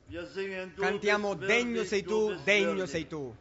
Cantiamo degno sei tu, degno sei tu.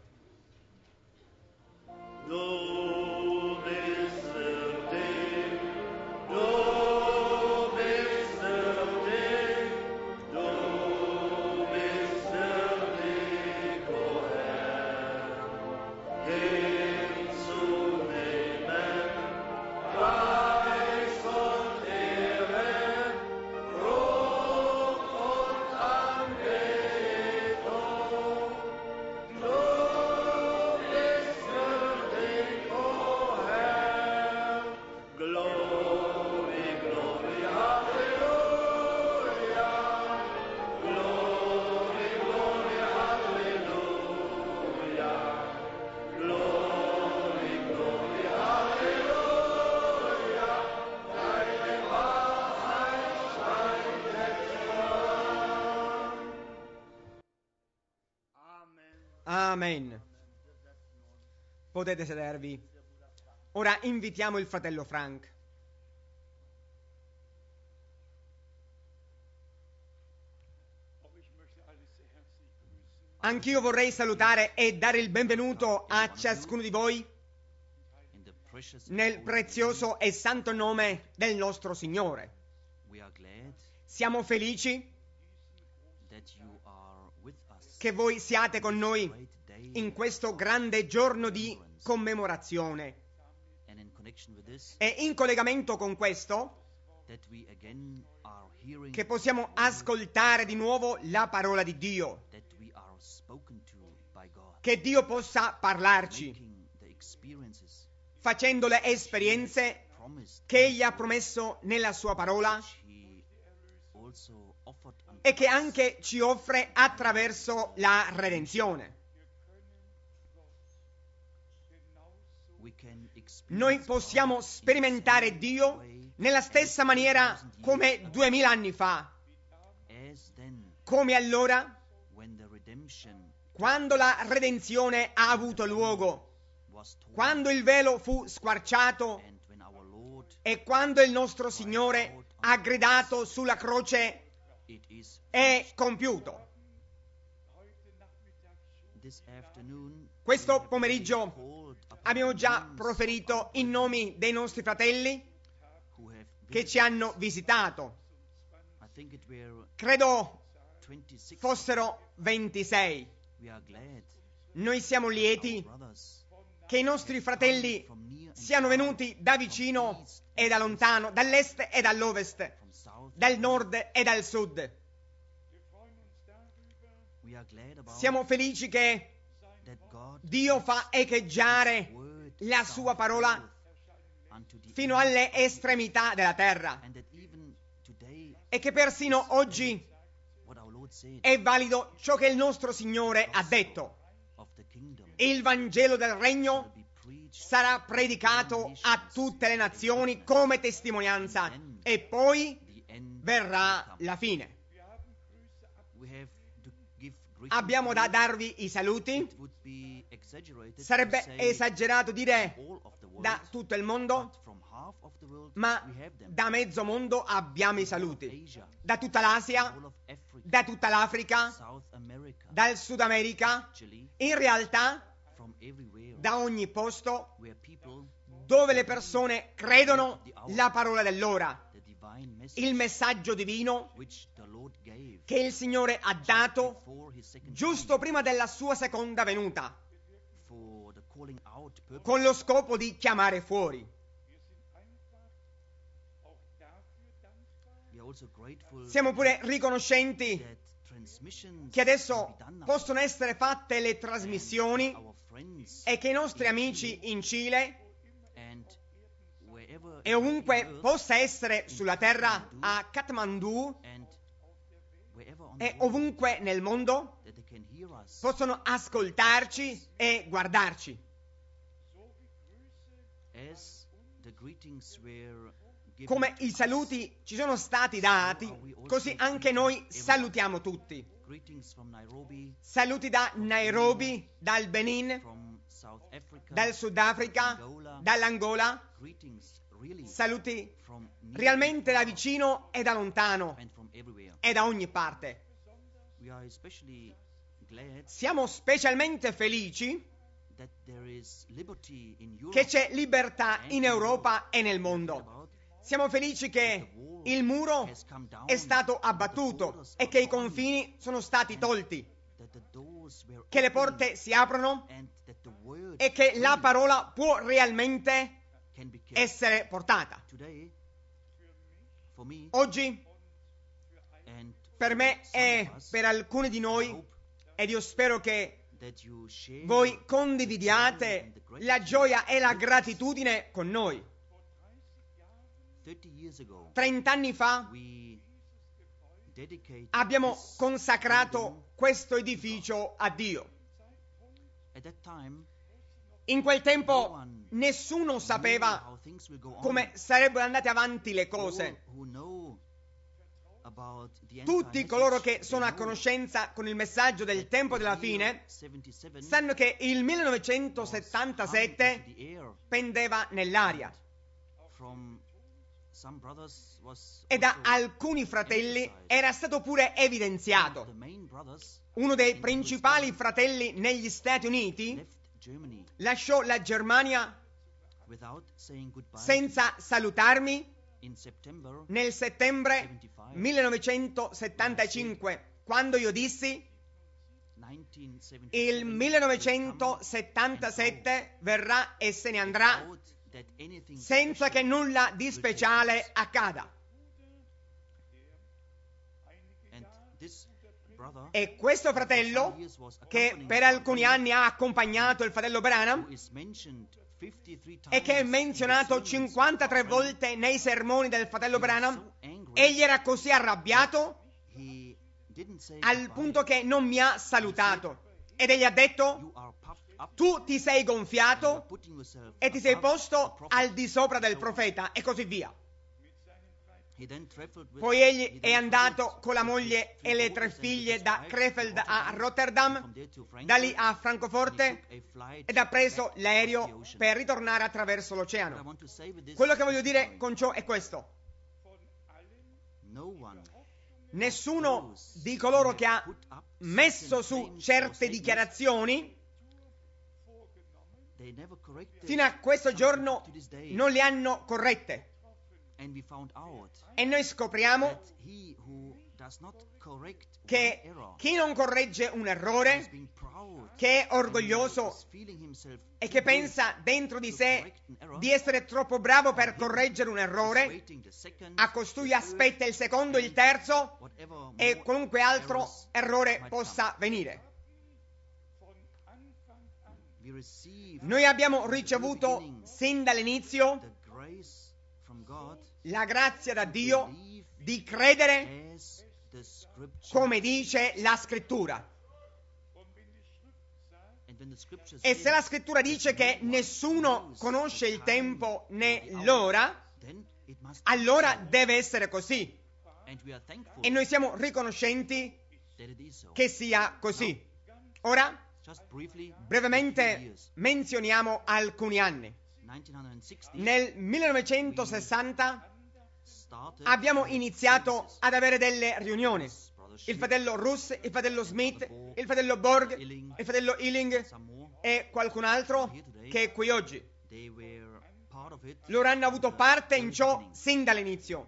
Amen. Potete sedervi. Ora invitiamo il fratello Frank. Anch'io vorrei salutare e dare il benvenuto a ciascuno di voi nel prezioso e santo nome del nostro Signore. Siamo felici che voi siate con noi in questo grande giorno di commemorazione. E in collegamento con questo, che possiamo ascoltare di nuovo la parola di Dio, che Dio possa parlarci, facendo le esperienze che Egli ha promesso nella sua parola e che anche ci offre attraverso la redenzione. Noi possiamo sperimentare Dio nella stessa maniera come 2000 anni fa, come allora, quando la redenzione ha avuto luogo, quando il velo fu squarciato e quando il nostro Signore ha gridato sulla croce: è compiuto. Questo pomeriggio abbiamo già proferito i nomi dei nostri fratelli che ci hanno visitato. Credo fossero 26. Noi siamo lieti che i nostri fratelli siano venuti da vicino e da lontano, dall'est e dall'ovest, dal nord e dal sud. Siamo felici che Dio fa echeggiare la sua parola fino alle estremità della terra e che persino oggi è valido ciò che il nostro Signore ha detto. Il Vangelo del Regno sarà predicato a tutte le nazioni come testimonianza e poi verrà la fine. Abbiamo da darvi i saluti. Sarebbe esagerato dire da tutto il mondo, ma da mezzo mondo abbiamo i saluti. Da tutta l'Asia, da tutta l'Africa, dal Sud America, in realtà da ogni posto dove le persone credono la parola dell'ora, il messaggio divino che il Signore ha dato giusto prima della sua seconda venuta, con lo scopo di chiamare fuori. Siamo pure riconoscenti che adesso possono essere fatte le trasmissioni e che i nostri amici in Cile e ovunque possa essere sulla terra, a Kathmandu e ovunque nel mondo, possono ascoltarci e guardarci. Come i saluti ci sono stati dati, così anche noi salutiamo tutti. Saluti da Nairobi, dal Benin, dal Sudafrica, dall'Angola. Saluti realmente da vicino e da lontano e da ogni parte. Siamo specialmente felici che c'è libertà in Europa e nel mondo. Siamo felici che il muro è stato abbattuto e che i confini sono stati tolti, che le porte si aprono e che la parola può realmente essere portata. Oggi, per me e per alcuni di noi, ed io spero che voi condividiate la gioia e la gratitudine con noi. 30 anni fa abbiamo consacrato questo edificio a Dio. In quel tempo nessuno sapeva come sarebbero andate avanti le cose. Tutti coloro che sono a conoscenza con il messaggio del tempo della fine sanno che il 1977 pendeva nell'aria e da alcuni fratelli era stato pure evidenziato. Uno dei principali fratelli negli Stati Uniti lasciò la Germania senza salutarmi nel settembre 1975, quando io dissi: il 1977 verrà e se ne andrà senza che nulla di speciale accada. E questo fratello, che per alcuni anni ha accompagnato il fratello Branham e che è menzionato 53 volte nei sermoni del fratello Branham, egli era così arrabbiato al punto che non mi ha salutato ed egli ha detto: tu ti sei gonfiato e ti sei posto al di sopra del profeta, e così via. Poi egli è andato con la moglie e le 3 figlie da Krefeld a Rotterdam, da lì a Francoforte, ed ha preso l'aereo per ritornare attraverso l'oceano. Quello che voglio dire con ciò è questo: nessuno di coloro che ha messo su certe dichiarazioni fino a questo giorno non le hanno corrette. E noi scopriamo che chi non corregge un errore, che è orgoglioso e che pensa dentro di sé di essere troppo bravo per correggere un errore, a costui aspetta il secondo, il terzo e qualunque altro errore possa venire. Noi abbiamo ricevuto sin dall'inizio la grazia da Dio di credere come dice la Scrittura. E se la Scrittura dice che nessuno conosce il tempo né l'ora, allora deve essere così. E noi siamo riconoscenti che sia così. Ora, brevemente menzioniamo alcuni anni. Nel 1960 abbiamo iniziato ad avere delle riunioni. Il fratello Russ, il fratello Smith, il fratello Borg, il fratello Ealing e qualcun altro che è qui oggi. Loro hanno avuto parte in ciò sin dall'inizio.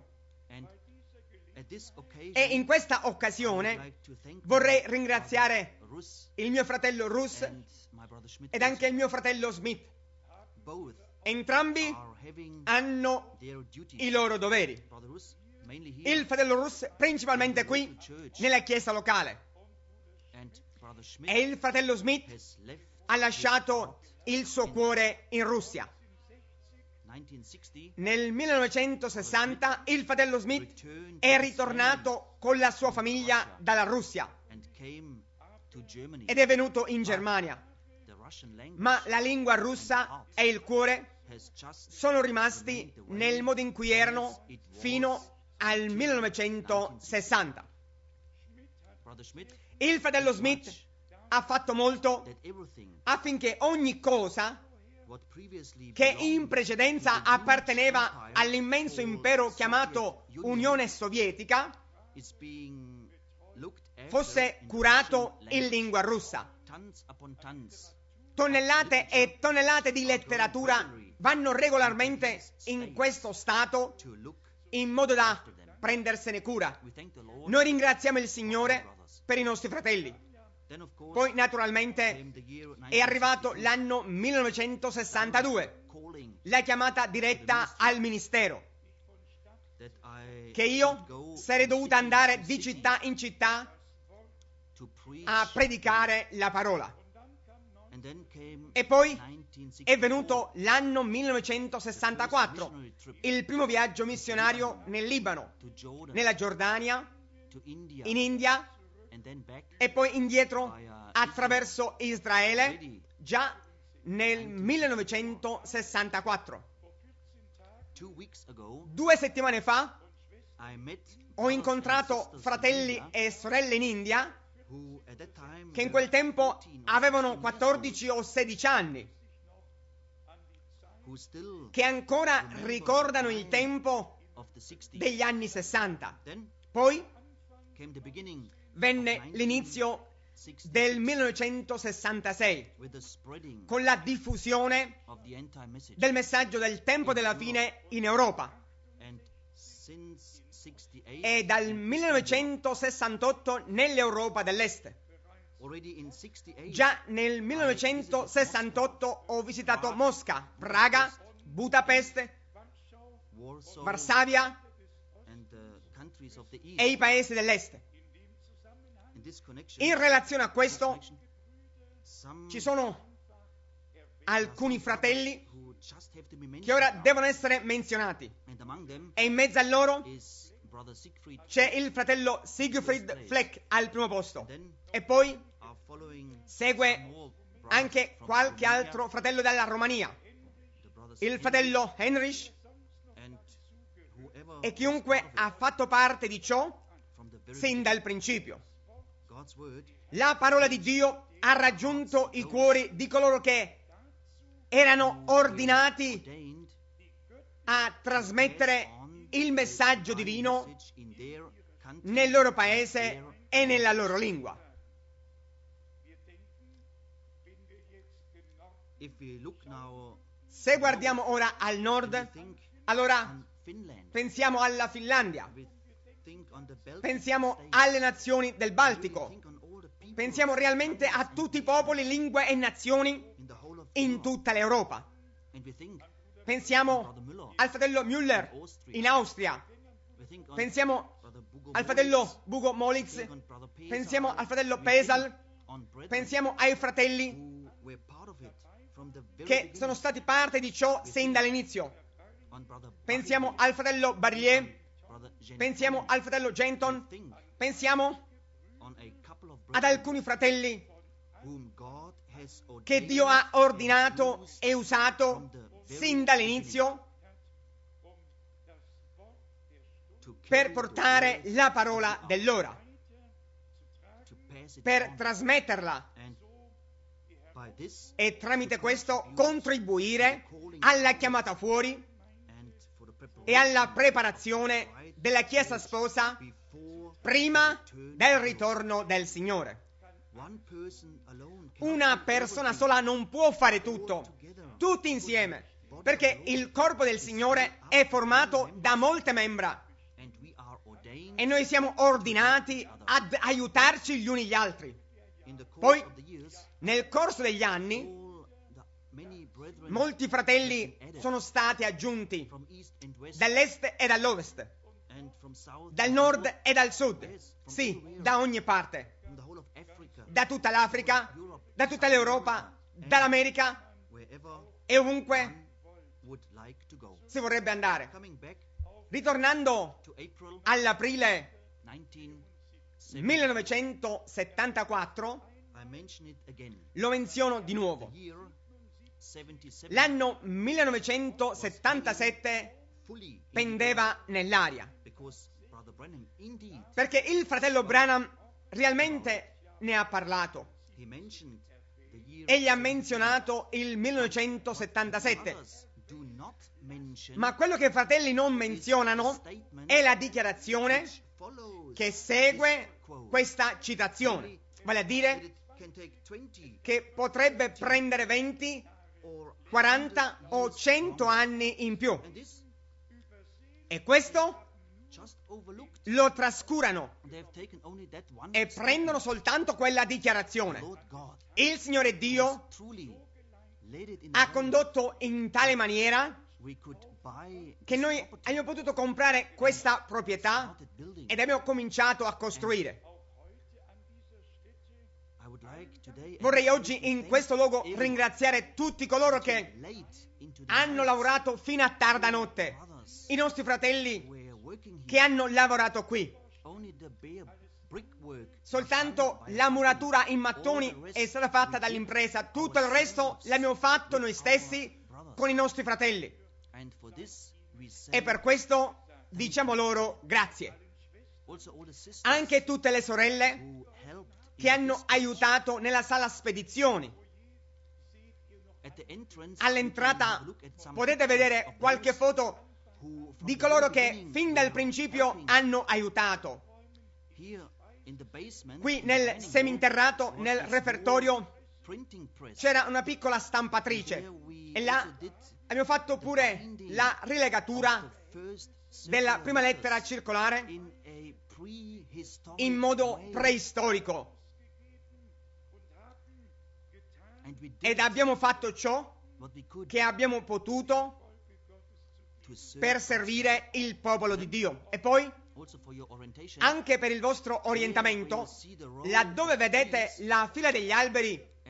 E in questa occasione vorrei ringraziare il mio fratello Russ ed anche il mio fratello Smith. Entrambi hanno i loro doveri. Il fratello Russ principalmente qui nella chiesa locale e il fratello Smith ha lasciato il suo cuore in Russia. Nel 1960 il fratello Smith è ritornato con la sua famiglia dalla Russia ed è venuto in Germania, ma la lingua russa e il cuore sono rimasti nel modo in cui erano fino al 1960. Il fratello Smith ha fatto molto affinché ogni cosa che in precedenza apparteneva all'immenso impero chiamato Unione Sovietica fosse curato in lingua russa. Tonnellate e tonnellate di letteratura vanno regolarmente in questo stato in modo da prendersene cura. Noi ringraziamo il Signore per i nostri fratelli. Poi naturalmente è arrivato l'anno 1962, la chiamata diretta al ministero, che io sarei dovuta andare di città in città a predicare la parola. E poi è venuto l'anno 1964, il primo viaggio missionario nel Libano, nella Giordania, in India e poi indietro attraverso Israele già nel 1964. 2 settimane fa ho incontrato fratelli e sorelle in India che in quel tempo avevano 14 o 16 anni, che ancora ricordano il tempo degli anni 60. Poi venne l'inizio del 1966 con la diffusione del messaggio del tempo della fine in Europa. E dal 1968 nell'Europa dell'Est. Già nel 1968 ho visitato Mosca, Praga, Budapest, Varsavia e i paesi dell'Est. In relazione a questo ci sono alcuni fratelli che ora devono essere menzionati, e in mezzo a loro c'è il fratello Siegfried Fleck al primo posto, e poi segue anche qualche altro fratello dalla Romania, il fratello Heinrich, e chiunque ha fatto parte di ciò sin dal principio. La parola di Dio ha raggiunto i cuori di coloro che erano ordinati a trasmettere il messaggio divino nel loro paese e nella loro lingua. Se guardiamo ora al nord, allora pensiamo alla Finlandia, pensiamo alle nazioni del Baltico, pensiamo realmente a tutti i popoli, lingue e nazioni in tutta l'Europa. Pensiamo al fratello Müller in Austria, pensiamo al fratello Bugo Molitz, pensiamo al fratello Pesal, pensiamo ai fratelli che sono stati parte di ciò sin dall'inizio. Pensiamo al fratello Barrier, pensiamo al fratello Genton, pensiamo ad alcuni fratelli che Dio ha ordinato e usato sin dall'inizio per portare la parola dell'ora, per trasmetterla e tramite questo contribuire alla chiamata fuori e alla preparazione della Chiesa sposa prima del ritorno del Signore. Una persona sola non può fare tutto, tutti insieme, perché il corpo del Signore è formato da molte membra e noi siamo ordinati ad aiutarci gli uni gli altri. Poi, nel corso degli anni, molti fratelli sono stati aggiunti dall'est e dall'ovest, dal nord e dal sud, sì, da ogni parte, da tutta l'Africa, da tutta l'Europa, dall'America e ovunque si vorrebbe andare. Ritornando all'aprile 1974, lo menziono di nuovo. L'anno 1977 pendeva nell'aria, perché il fratello Branham realmente ne ha parlato. Egli ha menzionato il 1977, ma quello che i fratelli non menzionano è la dichiarazione che segue questa citazione, vale a dire che potrebbe prendere 20, 40 o 100 anni in più. E questo lo trascurano e prendono soltanto quella dichiarazione. Il Signore Dio ha condotto in tale maniera che noi abbiamo potuto comprare questa proprietà ed abbiamo cominciato a costruire. Vorrei oggi in questo luogo ringraziare tutti coloro che hanno lavorato fino a tarda notte, i nostri fratelli che hanno lavorato qui. Soltanto la muratura in mattoni è stata fatta dall'impresa, tutto il resto l'abbiamo fatto noi stessi con i nostri fratelli. E per questo diciamo loro grazie. Anche tutte le sorelle che hanno aiutato nella sala spedizioni. All'entrata potete vedere qualche foto di coloro che fin dal principio hanno aiutato. Qui nel seminterrato, nel repertorio, c'era una piccola stampatrice e là abbiamo fatto pure la rilegatura della prima lettera circolare in modo preistorico. Ed abbiamo fatto ciò che abbiamo potuto per servire il popolo di Dio. E poi, anche per il vostro orientamento, laddove vedete la fila degli alberi,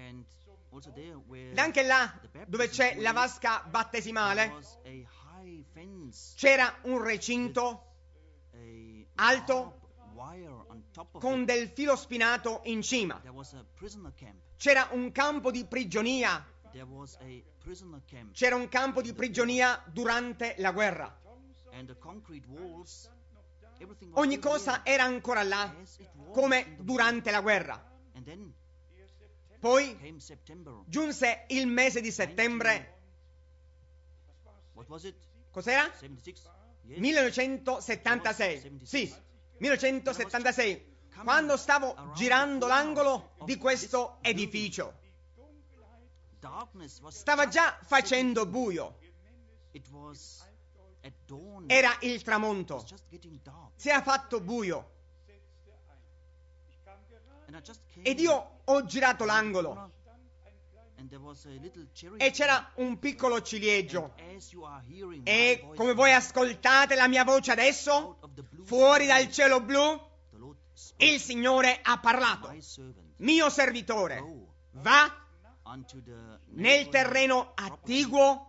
ed anche là dove c'è la vasca battesimale, c'era un recinto alto con del filo spinato in cima. C'era un campo di prigionia. C'era un campo di prigionia durante la guerra. Ogni cosa era ancora là, come durante la guerra. Poi giunse il mese di settembre. Cos'era? 1976. Sì, 1976. Quando stavo girando l'angolo di questo edificio. Stava già facendo buio. Era il tramonto. Si era fatto buio. Ed io ho girato l'angolo. E c'era un piccolo ciliegio. E come voi ascoltate la mia voce adesso, fuori dal cielo blu, il Signore ha parlato. Mio servitore, va nel terreno attiguo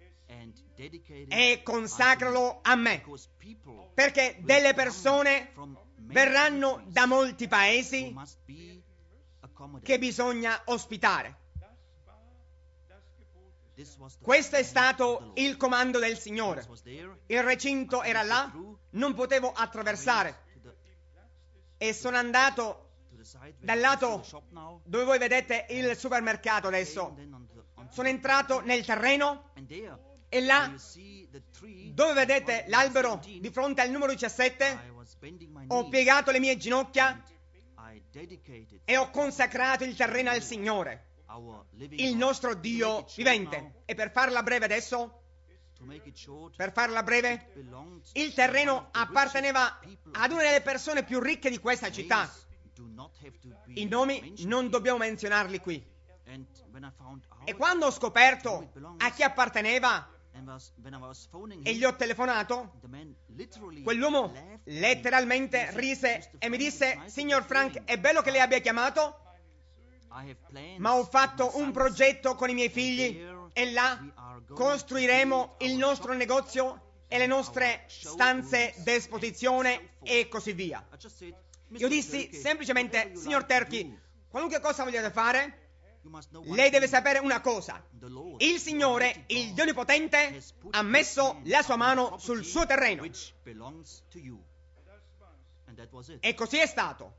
e consacralo a me, perché delle persone verranno da molti paesi che bisogna ospitare. Questo è stato il comando del Signore. Il recinto era là, non potevo attraversare e sono andato dal lato dove voi vedete il supermercato adesso. Sono entrato nel terreno e là dove vedete l'albero di fronte al numero 17 ho piegato le mie ginocchia e ho consacrato il terreno al Signore, il nostro Dio vivente. E per farla breve adesso, il terreno apparteneva ad una delle persone più ricche di questa città. I nomi non dobbiamo menzionarli qui. E quando ho scoperto a chi apparteneva e gli ho telefonato, quell'uomo letteralmente rise e mi disse: Signor Frank, è bello che lei abbia chiamato, ma ho fatto un progetto con i miei figli e là costruiremo il nostro negozio e le nostre stanze d'esposizione e così via. Io dissi semplicemente: signor Terchi, qualunque cosa vogliate fare, lei deve sapere una cosa: il Signore, il Dio Onnipotente, ha messo la sua mano sul suo terreno. E così è stato.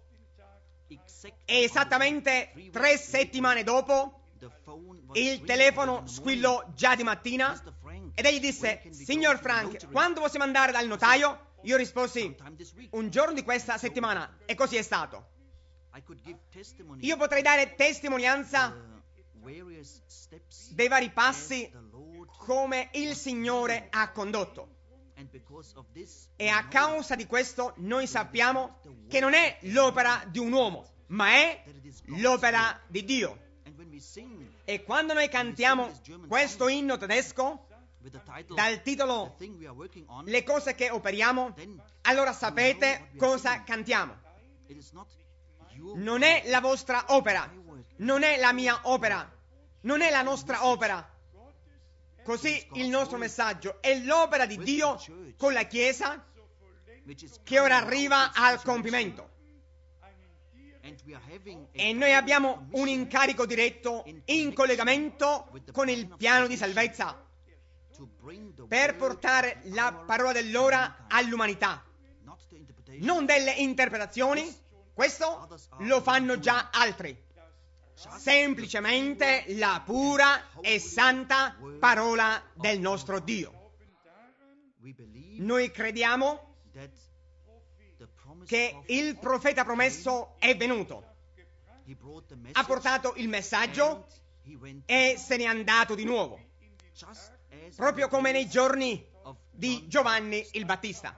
E esattamente 3 settimane dopo il telefono squillò già di mattina ed egli disse: signor Frank, quando possiamo andare dal notaio? Io risposi un giorno di questa settimana e così è stato. Io potrei dare testimonianza dei vari passi come il Signore ha condotto. E a causa di questo noi sappiamo che non è l'opera di un uomo, ma è l'opera di Dio. E quando noi cantiamo questo inno tedesco dal titolo Le cose che operiamo, allora sapete cosa cantiamo. Non è la vostra opera, non è la mia opera, non è la nostra opera. Così il nostro messaggio è l'opera di Dio con la Chiesa che ora arriva al compimento. E noi abbiamo un incarico diretto in collegamento con il piano di salvezza per portare la parola dell'ora all'umanità, non delle interpretazioni. Questo lo fanno già altri. Semplicemente la pura e santa parola del nostro Dio. Noi crediamo che il profeta promesso è venuto, ha portato il messaggio e se n'è andato di nuovo, proprio come nei giorni di Giovanni il Battista.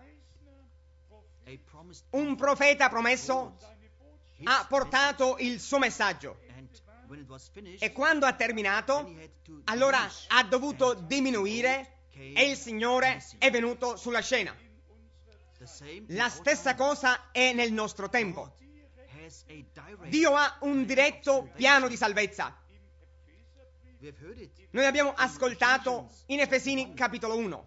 Un profeta promesso ha portato il suo messaggio e quando ha terminato, allora ha dovuto diminuire e il Signore è venuto sulla scena. La stessa cosa è nel nostro tempo. Dio ha un diretto piano di salvezza. Noi abbiamo ascoltato in Efesini capitolo 1.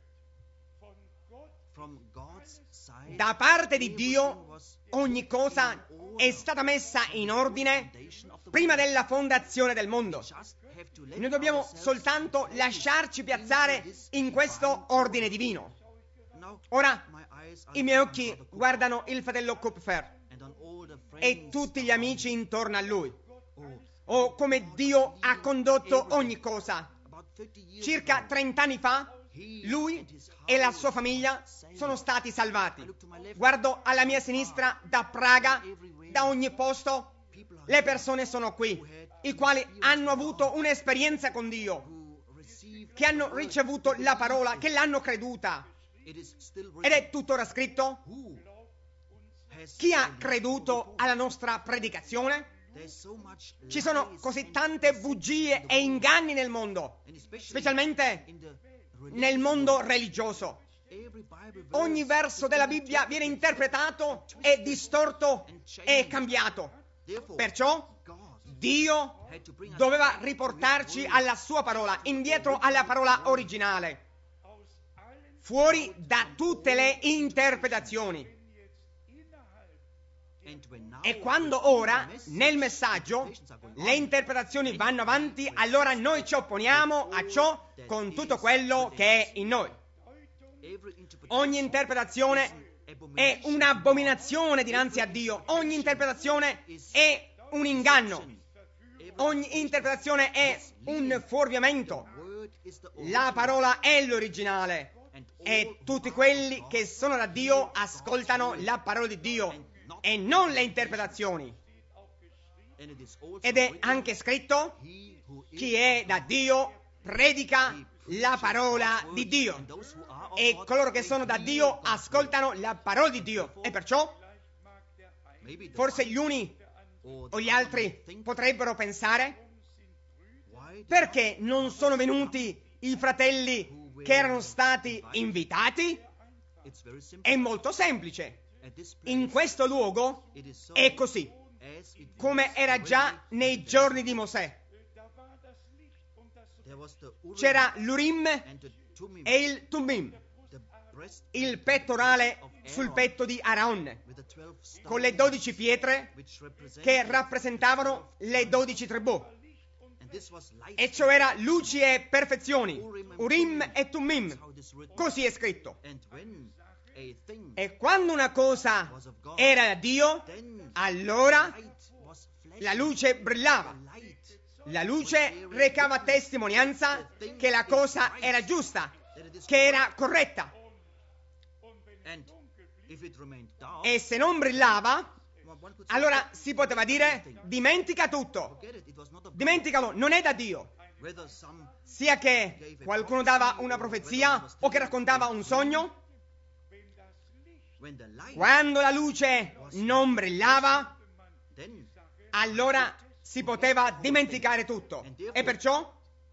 Da parte di Dio ogni cosa è stata messa in ordine prima della fondazione del mondo. Noi dobbiamo soltanto lasciarci piazzare in questo ordine divino. Ora i miei occhi guardano il fratello Kupfer e tutti gli amici intorno a lui. Oh, come Dio ha condotto ogni cosa. Circa 30 anni fa lui e la sua famiglia sono stati salvati. Guardo alla mia sinistra, da Praga, da ogni posto, le persone sono qui, i quali hanno avuto un'esperienza con Dio, che hanno ricevuto la parola, che l'hanno creduta. Ed è tuttora scritto. Chi ha creduto alla nostra predicazione? Ci sono così tante bugie e inganni nel mondo, specialmente nel mondo religioso. Ogni verso della Bibbia viene interpretato e distorto e cambiato. Perciò Dio doveva riportarci alla sua parola, indietro alla parola originale, fuori da tutte le interpretazioni. E quando ora nel messaggio le interpretazioni vanno avanti, allora noi ci opponiamo a ciò con tutto quello che è in noi. Ogni interpretazione è un'abominazione dinanzi a Dio. Ogni interpretazione è un inganno. Ogni interpretazione è un fuorviamento. La parola è l'originale e tutti quelli che sono da Dio ascoltano la parola di Dio e non le interpretazioni. Ed è anche scritto: chi è da Dio predica la parola di Dio, e coloro che sono da Dio ascoltano la parola di Dio. E perciò forse gli uni o gli altri potrebbero pensare: perché non sono venuti i fratelli che erano stati invitati? È molto semplice. In questo luogo è così, come era già nei giorni di Mosè. C'era l'Urim e il Tumim, il pettorale sul petto di Aaron, con le 12 pietre che rappresentavano le 12 tribù. E ciò era luci e perfezioni, Urim e Tumim, così è scritto. E quando una cosa era da Dio, allora la luce brillava. La luce recava testimonianza che la cosa era giusta, che era corretta. E se non brillava, allora si poteva dire: dimentica tutto, dimenticalo, non è da Dio. Sia che qualcuno dava una profezia o che raccontava un sogno, quando la luce non brillava, allora si poteva dimenticare tutto. E perciò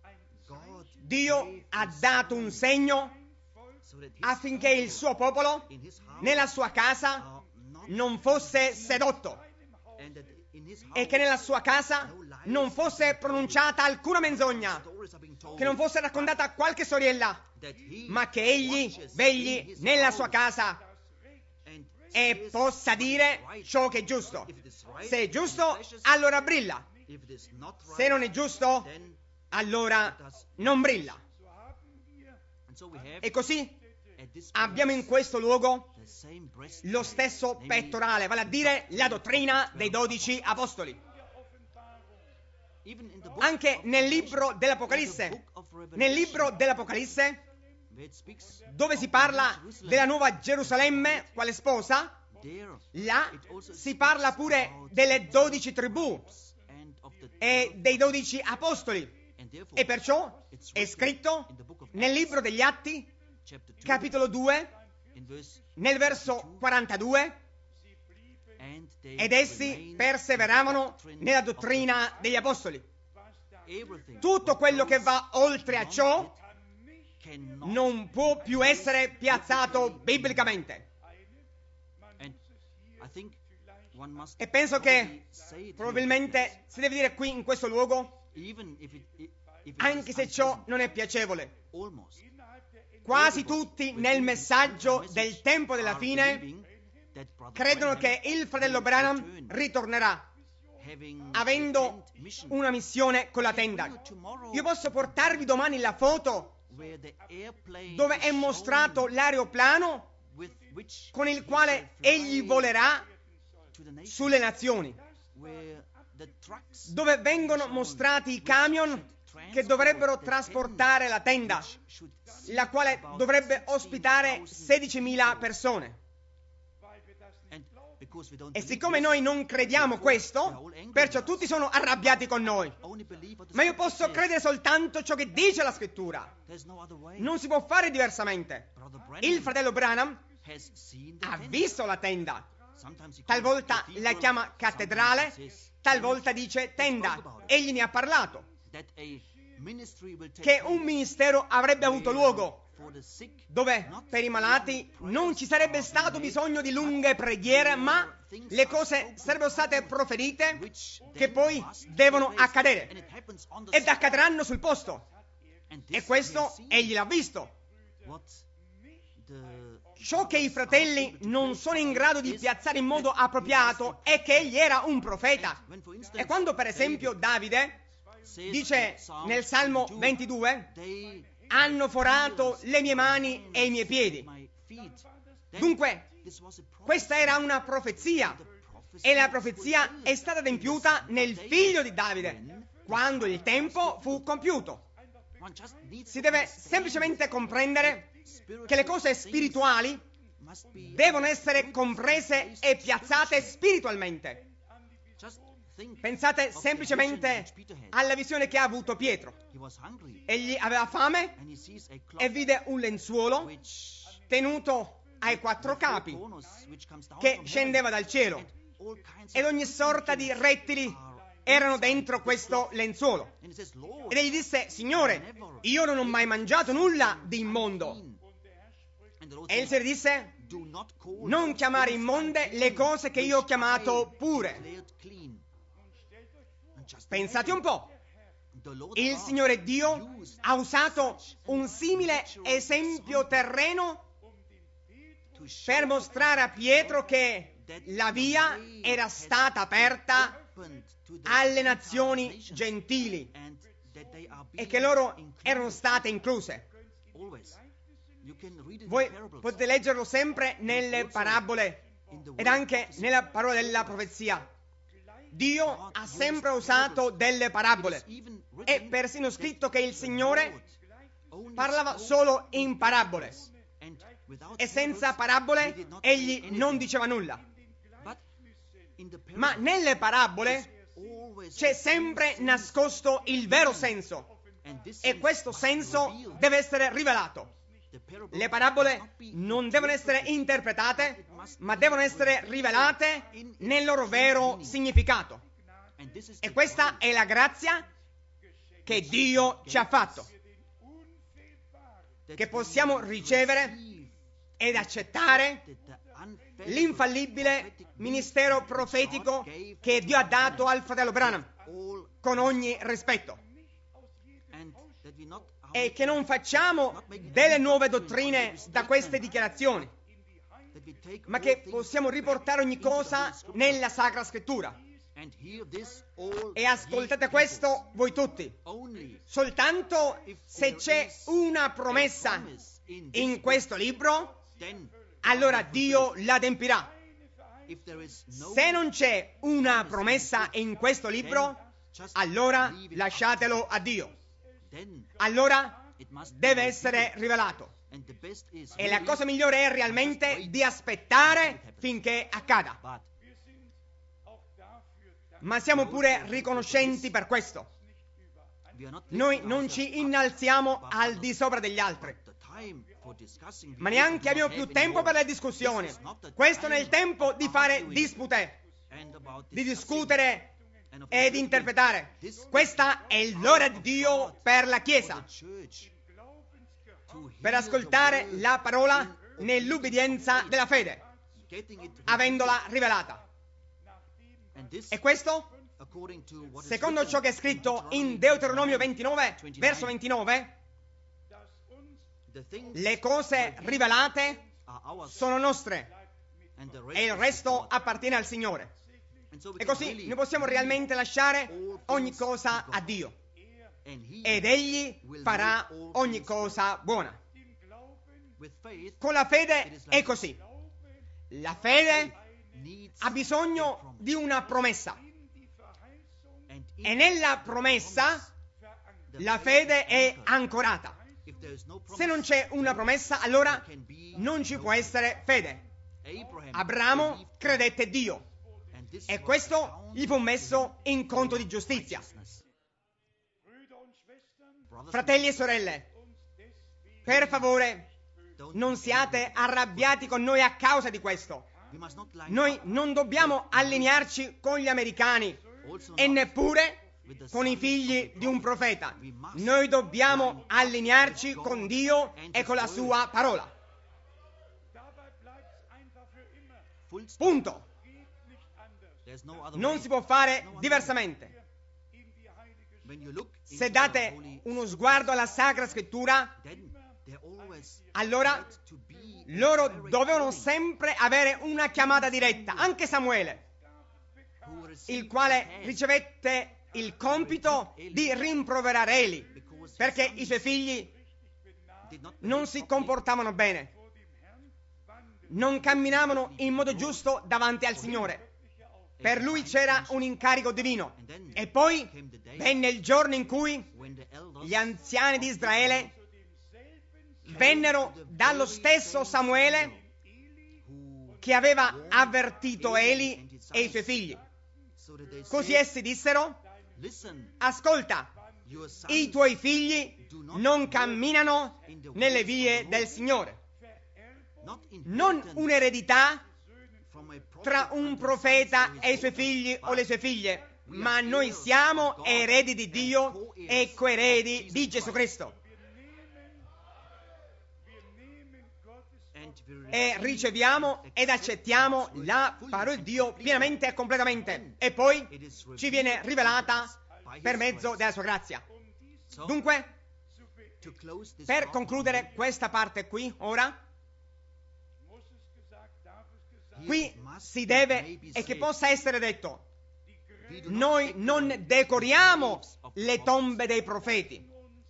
Dio ha dato un segno affinché il suo popolo nella sua casa non fosse sedotto e che nella sua casa non fosse pronunciata alcuna menzogna, che non fosse raccontata qualche storiella, ma che egli vegli nella sua casa e possa dire ciò che è giusto. Se è giusto, allora brilla. Se non è giusto, allora non brilla. E così abbiamo in questo luogo lo stesso pettorale, vale a dire la dottrina dei 12 apostoli. Anche nel libro dell'Apocalisse, dove si parla della nuova Gerusalemme quale sposa, là si parla pure delle 12 tribù e dei 12 apostoli. E perciò è scritto nel libro degli Atti, capitolo 2, nel verso 42, ed essi perseveravano nella dottrina degli apostoli. Tutto quello che va oltre a ciò non può più essere piazzato biblicamente. E penso che probabilmente si deve dire qui in questo luogo, anche se ciò non è piacevole. Quasi tutti nel messaggio del tempo della fine credono che il fratello Branham ritornerà avendo una missione con la tenda. Io posso portarvi domani la foto dove è mostrato l'aeroplano con il quale egli volerà sulle nazioni, dove vengono mostrati i camion che dovrebbero trasportare la tenda, la quale dovrebbe ospitare 16.000 persone. E siccome noi non crediamo questo, perciò tutti sono arrabbiati con noi. Ma io posso credere soltanto ciò che dice la scrittura. Non si può fare diversamente. Il fratello Branham ha visto la tenda. Talvolta la chiama cattedrale, talvolta dice tenda. Egli ne ha parlato, che un ministero avrebbe avuto luogo dove per i malati non ci sarebbe stato bisogno di lunghe preghiere, ma le cose sarebbero state proferite che poi devono accadere ed accadranno sul posto. E questo egli l'ha visto. Ciò che i fratelli non sono in grado di piazzare in modo appropriato è che egli era un profeta. E quando per esempio Davide dice nel Salmo 22: hanno forato le mie mani e i miei piedi. Dunque, questa era una profezia, e la profezia è stata adempiuta nel figlio di Davide, quando il tempo fu compiuto. Si deve semplicemente comprendere che le cose spirituali devono essere comprese e piazzate spiritualmente. Pensate semplicemente alla visione che ha avuto Pietro. Egli aveva fame e vide un lenzuolo tenuto ai 4 capi che scendeva dal cielo, ed ogni sorta di rettili erano dentro questo lenzuolo. Ed egli disse: Signore, io non ho mai mangiato nulla di immondo. E il Signore disse: non chiamare immonde le cose che io ho chiamato pure. Pensate un po', il Signore Dio ha usato un simile esempio terreno per mostrare a Pietro che la via era stata aperta alle nazioni gentili e che loro erano state incluse. Voi potete leggerlo sempre nelle parabole ed anche nella parola della profezia. Dio ha sempre usato delle parabole. È persino scritto che il Signore parlava solo in parabole. e senza parabole egli non diceva nulla. Ma nelle parabole c'è sempre nascosto il vero senso, e questo senso deve essere rivelato. Le parabole non devono essere interpretate, ma devono essere rivelate nel loro vero significato. E questa è la grazia che Dio ci ha fatto, che possiamo ricevere ed accettare l'infallibile ministero profetico che Dio ha dato al fratello Branham, con ogni rispetto, e che non facciamo delle nuove dottrine da queste dichiarazioni, ma che possiamo riportare ogni cosa nella Sacra Scrittura. E ascoltate questo voi tutti: soltanto se c'è una promessa in questo libro, allora Dio l'adempirà. Se non c'è una promessa in questo libro, allora lasciatelo a Dio. Allora deve essere rivelato. E la cosa migliore è realmente di aspettare finché accada. Ma siamo pure riconoscenti per questo. Noi non ci innalziamo al di sopra degli altri, ma neanche abbiamo più tempo per le discussioni. Questo non è il tempo di fare dispute, di discutere e di interpretare. Questa è l'ora di Dio per la Chiesa, per ascoltare la parola nell'ubbidienza della fede, avendola rivelata. E questo, secondo ciò che è scritto in Deuteronomio 29, verso 29, le cose rivelate sono nostre e il resto appartiene al Signore. E così noi possiamo realmente lasciare ogni cosa a Dio, ed Egli farà ogni cosa buona. Con la fede è così. La fede ha bisogno di una promessa, e nella promessa la fede è ancorata. Se non c'è una promessa, allora non ci può essere fede. Abramo credette Dio, e questo gli fu messo in conto di giustizia. Fratelli e sorelle, per favore, non siate arrabbiati con noi a causa di questo. Noi non dobbiamo allinearci con gli americani e neppure con i figli di un profeta. Noi dobbiamo allinearci con Dio e con la sua parola. Punto. Non si può fare diversamente. Se date uno sguardo alla Sacra Scrittura, allora loro dovevano sempre avere una chiamata diretta. Anche Samuele, il quale ricevette il compito di rimproverare Eli, perché i suoi figli non si comportavano bene, non camminavano in modo giusto davanti al Signore. Per lui c'era un incarico divino. E poi venne il giorno in cui gli anziani di Israele vennero dallo stesso Samuele che aveva avvertito Eli e i suoi figli. Così essi dissero: ascolta, i tuoi figli non camminano nelle vie del Signore. Non un'eredità tra un profeta e i suoi figli o le sue figlie, ma noi siamo eredi di Dio e coeredi di Gesù Cristo. E riceviamo ed accettiamo la parola di Dio pienamente e completamente, e poi ci viene rivelata per mezzo della sua grazia. Dunque, per concludere questa parte qui, ora, qui si deve, e che possa essere detto, noi non decoriamo le tombe dei profeti,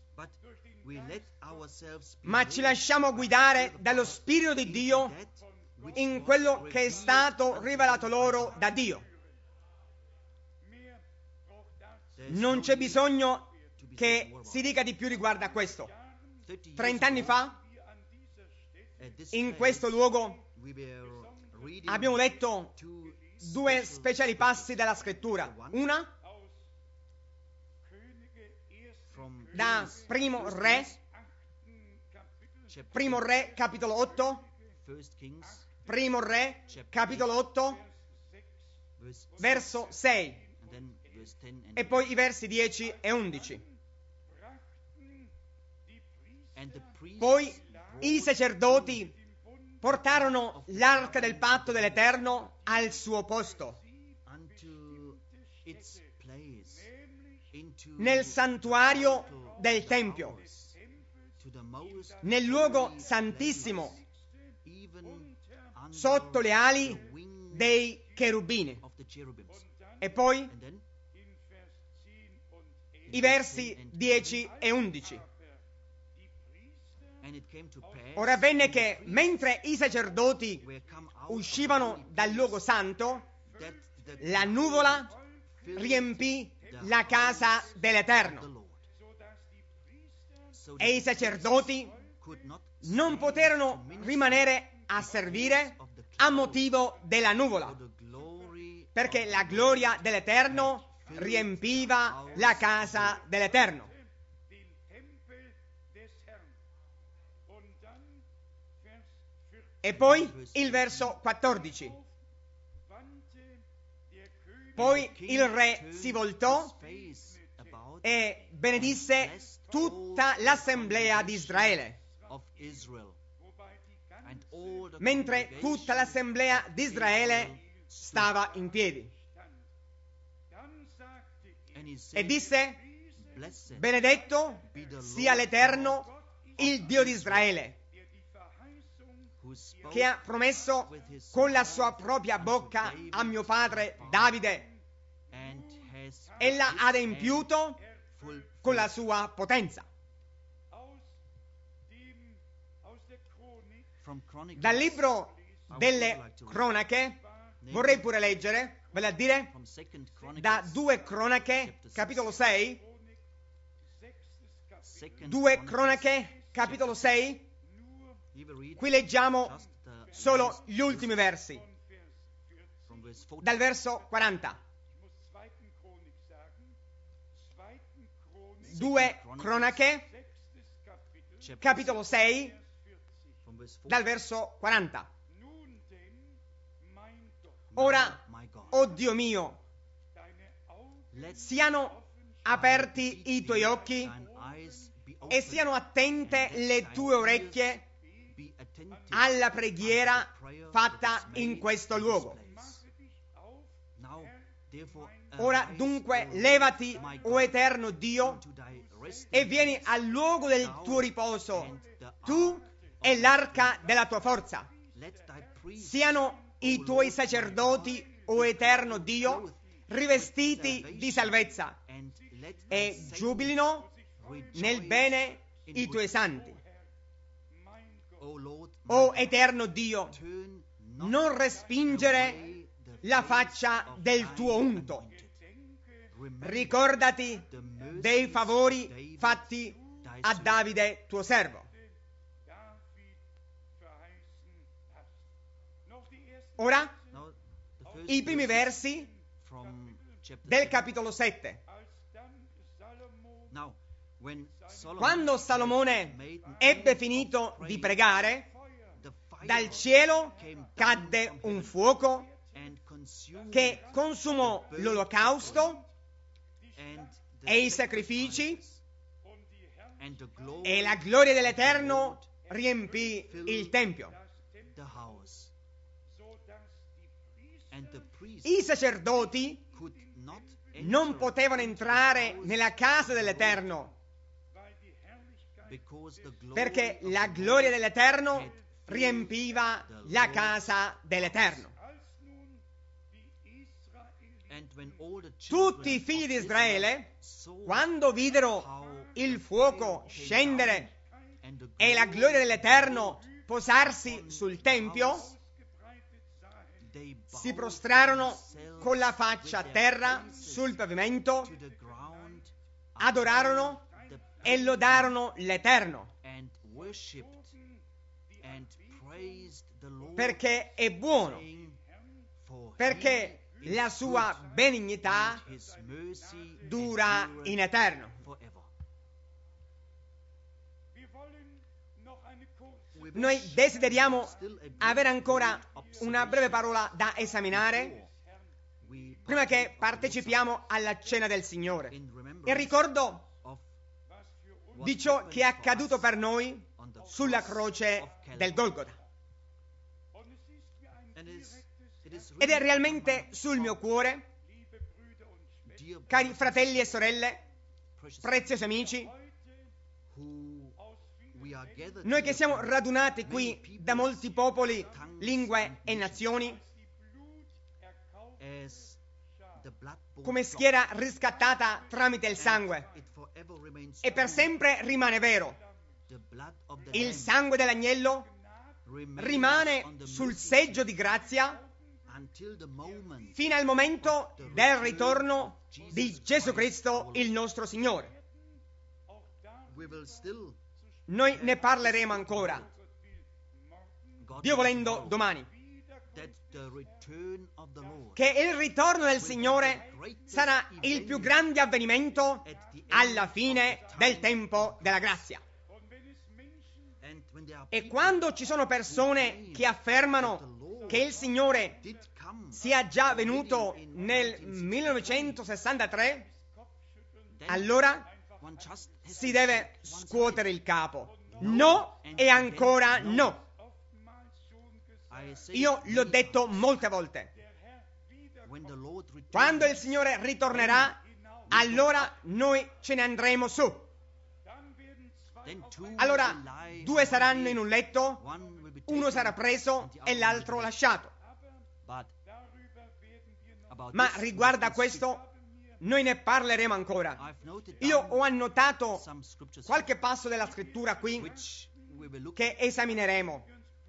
ma ci lasciamo guidare dallo Spirito di Dio in quello che è stato rivelato loro da Dio. Non c'è bisogno che si dica di più riguardo a questo. 30 anni fa, in questo luogo abbiamo letto due speciali passi della scrittura. Una da Primo Re capitolo 8, Primo Re capitolo 8 verso 6 e poi i versi 10 e 11. Poi i sacerdoti portarono l'arca del patto dell'Eterno al suo posto nel santuario del Tempio, nel luogo santissimo, sotto le ali dei cherubini. E poi i versi 10 e 11. Ora avvenne che mentre i sacerdoti uscivano dal luogo santo, la nuvola riempì la casa dell'Eterno e i sacerdoti non poterono rimanere a servire a motivo della nuvola, perché la gloria dell'Eterno riempiva la casa dell'Eterno. E poi il verso 14. Poi il re si voltò e benedisse tutta l'assemblea di Israele, mentre tutta l'assemblea di Israele stava in piedi. E disse: benedetto sia l'Eterno, il Dio di Israele, che ha promesso con la sua propria bocca a mio padre Davide e l'ha adempiuto con la sua potenza. Dal libro delle cronache vorrei pure leggere, vale a dire da 2 Cronache capitolo 6, 2 Cronache capitolo 6. Qui leggiamo solo gli ultimi versi, dal verso 40. 2 Cronache, capitolo 6, dal verso 40. Ora, o Dio mio, siano aperti i tuoi occhi e siano attente le tue orecchie alla preghiera fatta in questo luogo. Ora dunque levati, o eterno Dio, e vieni al luogo del tuo riposo, tu e l'arca della tua forza. Siano i tuoi sacerdoti, o eterno Dio, rivestiti di salvezza, e giubilino nel bene i tuoi santi. O eterno Dio, non respingere la faccia del tuo unto. Ricordati dei favori fatti a Davide tuo servo. Ora, i primi versi del capitolo 7. Quando Salomone ebbe finito di pregare, dal cielo cadde un fuoco che consumò l'olocausto e i sacrifici, e la gloria dell'Eterno riempì il Tempio. I sacerdoti non potevano entrare nella casa dell'Eterno perché la gloria dell'Eterno riempiva la casa dell'Eterno. Tutti i figli di Israele, quando videro il fuoco scendere e la gloria dell'Eterno posarsi sul Tempio, si prostrarono con la faccia a terra sul pavimento, adorarono e lodarono l'Eterno. perché è buono, perché la sua benignità dura in eterno. Noi desideriamo avere ancora una breve parola da esaminare prima che partecipiamo alla cena del Signore. In ricordo di ciò che è accaduto per noi sulla croce del Golgota. Ed è realmente sul mio cuore, cari fratelli e sorelle, preziosi amici, noi che siamo radunati qui da molti popoli, lingue e nazioni, come schiera riscattata tramite il sangue, e per sempre rimane vero. Il sangue dell'agnello rimane sul seggio di grazia fino al momento del ritorno di Gesù Cristo, il nostro Signore. Noi ne parleremo ancora, Dio volendo, domani, che il ritorno del Signore sarà il più grande avvenimento alla fine del tempo della grazia. E quando ci sono persone che affermano che il Signore sia già venuto nel 1963, allora si deve scuotere il capo. No e ancora no. Io l'ho detto molte volte. Quando il Signore ritornerà, allora noi ce ne andremo su. Allora 2 saranno in un letto, uno sarà preso e l'altro lasciato. Ma riguardo a questo noi ne parleremo ancora. Io ho annotato qualche passo della scrittura qui che esamineremo,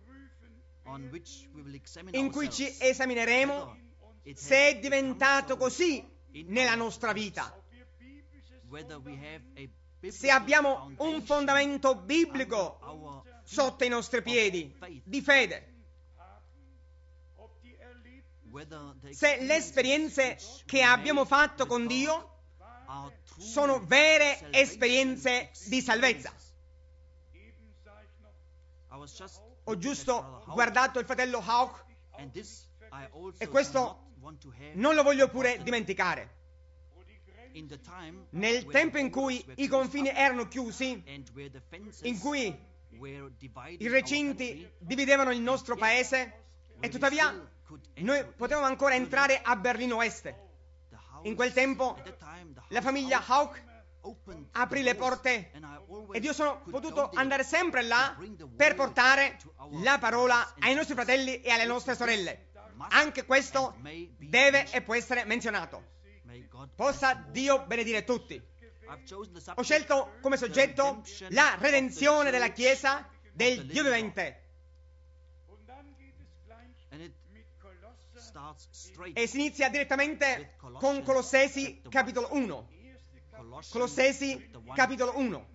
in cui ci esamineremo se è diventato così nella nostra vita, se abbiamo un fondamento biblico sotto i nostri piedi di fede, se le esperienze che abbiamo fatto con Dio sono vere esperienze di salvezza. Ho giusto guardato il fratello Hauck e questo non lo voglio pure dimenticare. Nel tempo in cui i confini erano chiusi, in cui i recinti dividevano il nostro paese, e tuttavia noi potevamo ancora entrare a Berlino Est. In quel tempo la famiglia Hauck aprì le porte ed io sono potuto andare sempre là per portare la parola ai nostri fratelli e alle nostre sorelle. Anche questo deve e può essere menzionato. Possa Dio benedire tutti. Ho scelto come soggetto la redenzione della Chiesa del Dio vivente. E si inizia direttamente con Colossesi capitolo 1. Colossesi capitolo 1.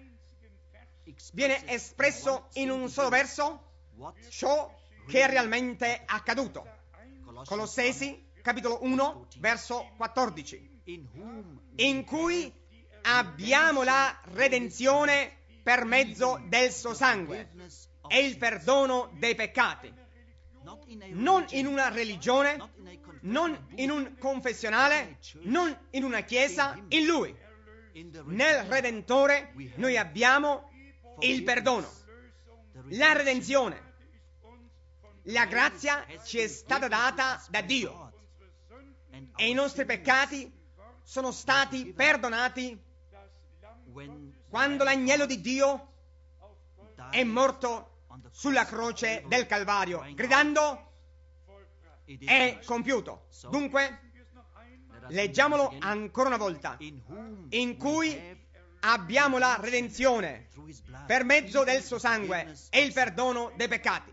Viene espresso in un solo verso ciò che è realmente accaduto. Colossesi capitolo 1 verso 14. In cui abbiamo la redenzione per mezzo del suo sangue e il perdono dei peccati. Non in una religione, non in un confessionale, non in una chiesa, in Lui. Nel Redentore noi abbiamo il perdono, la redenzione. La grazia ci è stata data da Dio e i nostri peccati sono stati perdonati quando l'agnello di Dio è morto sulla croce del Calvario, gridando: è compiuto. Dunque, leggiamolo ancora una volta. In cui abbiamo la redenzione per mezzo del suo sangue e il perdono dei peccati.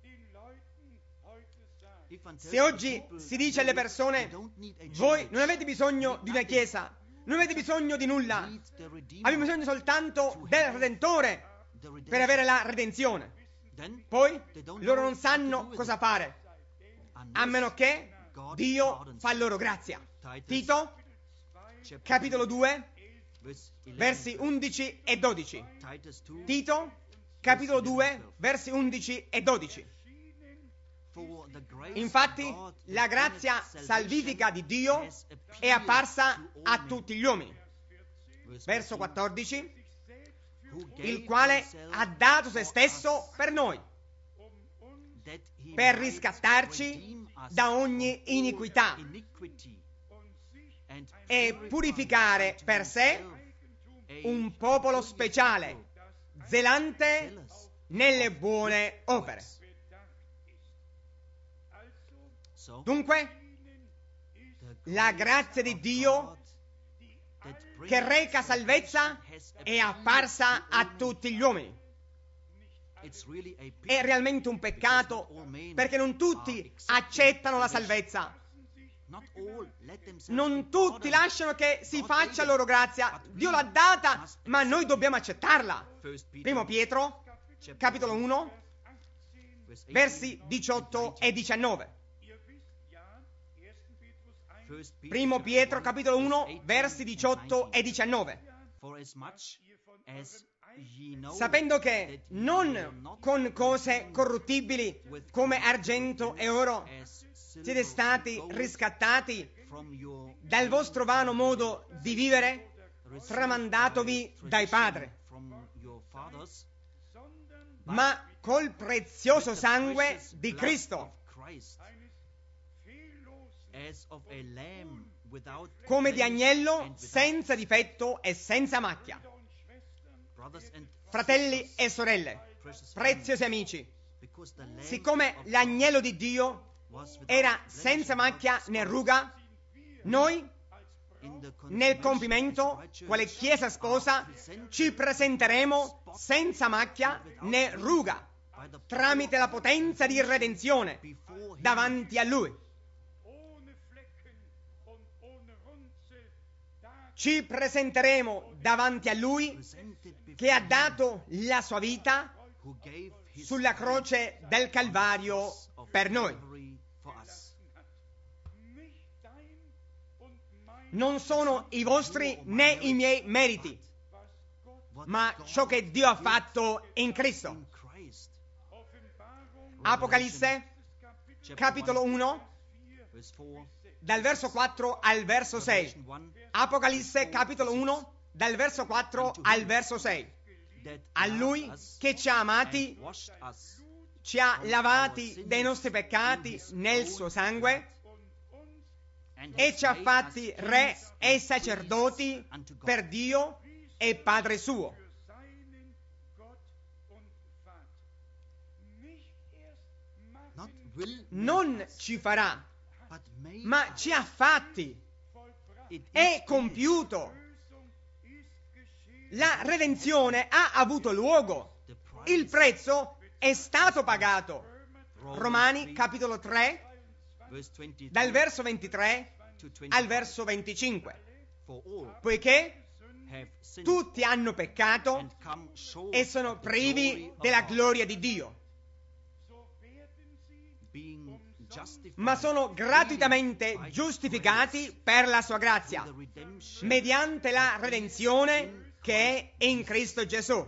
Se oggi si dice alle persone: voi non avete bisogno di una chiesa, non avete bisogno di nulla, avete bisogno soltanto del Redentore per avere la redenzione. poi loro non sanno cosa fare, a meno che Dio fa loro grazia. Tito, capitolo 2, versi 11 e 12. Tito, capitolo 2, versi 11 e 12. Infatti, la grazia salvifica di Dio è apparsa a tutti gli uomini. Verso 14, il quale ha dato se stesso per noi, per riscattarci da ogni iniquità e purificare per sé un popolo speciale, zelante nelle buone opere. Dunque, la grazia di Dio che reca salvezza è apparsa a tutti gli uomini. È realmente un peccato perché non tutti accettano la salvezza. Non tutti lasciano che si faccia loro grazia. Dio l'ha data, ma noi dobbiamo accettarla. Primo Pietro, capitolo 1, versi 18 e 19. Primo Pietro, capitolo 1, versi 18 e 19. Sapendo che non con cose corruttibili come argento e oro siete stati riscattati dal vostro vano modo di vivere tramandatovi dai padri, ma col prezioso sangue di Cristo, come di agnello senza difetto e senza macchia. Fratelli e sorelle, preziosi amici, siccome l'agnello di Dio era senza macchia né ruga, noi nel compimento, quale Chiesa sposa, ci presenteremo senza macchia né ruga, tramite la potenza di redenzione, davanti a Lui. Ci presenteremo davanti a Lui che ha dato la sua vita sulla croce del Calvario per noi. Non sono i vostri né i miei meriti, ma ciò che Dio ha fatto in Cristo. Apocalisse, capitolo 1, dal verso 4 al verso 6. Apocalisse, capitolo 1, dal verso 4 al verso 6. A Lui che ci ha amati, ci ha lavati dei nostri peccati nel suo sangue e ci ha fatti re e sacerdoti per Dio e Padre suo. Non ci farà, ma ci ha fatti. È compiuto. La redenzione ha avuto luogo. Il prezzo è stato pagato. Romani, capitolo 3, dal verso 23 al verso 25. Poiché tutti hanno peccato e sono privi della gloria di Dio, ma sono gratuitamente giustificati per la sua grazia, mediante la redenzione che è in Cristo Gesù.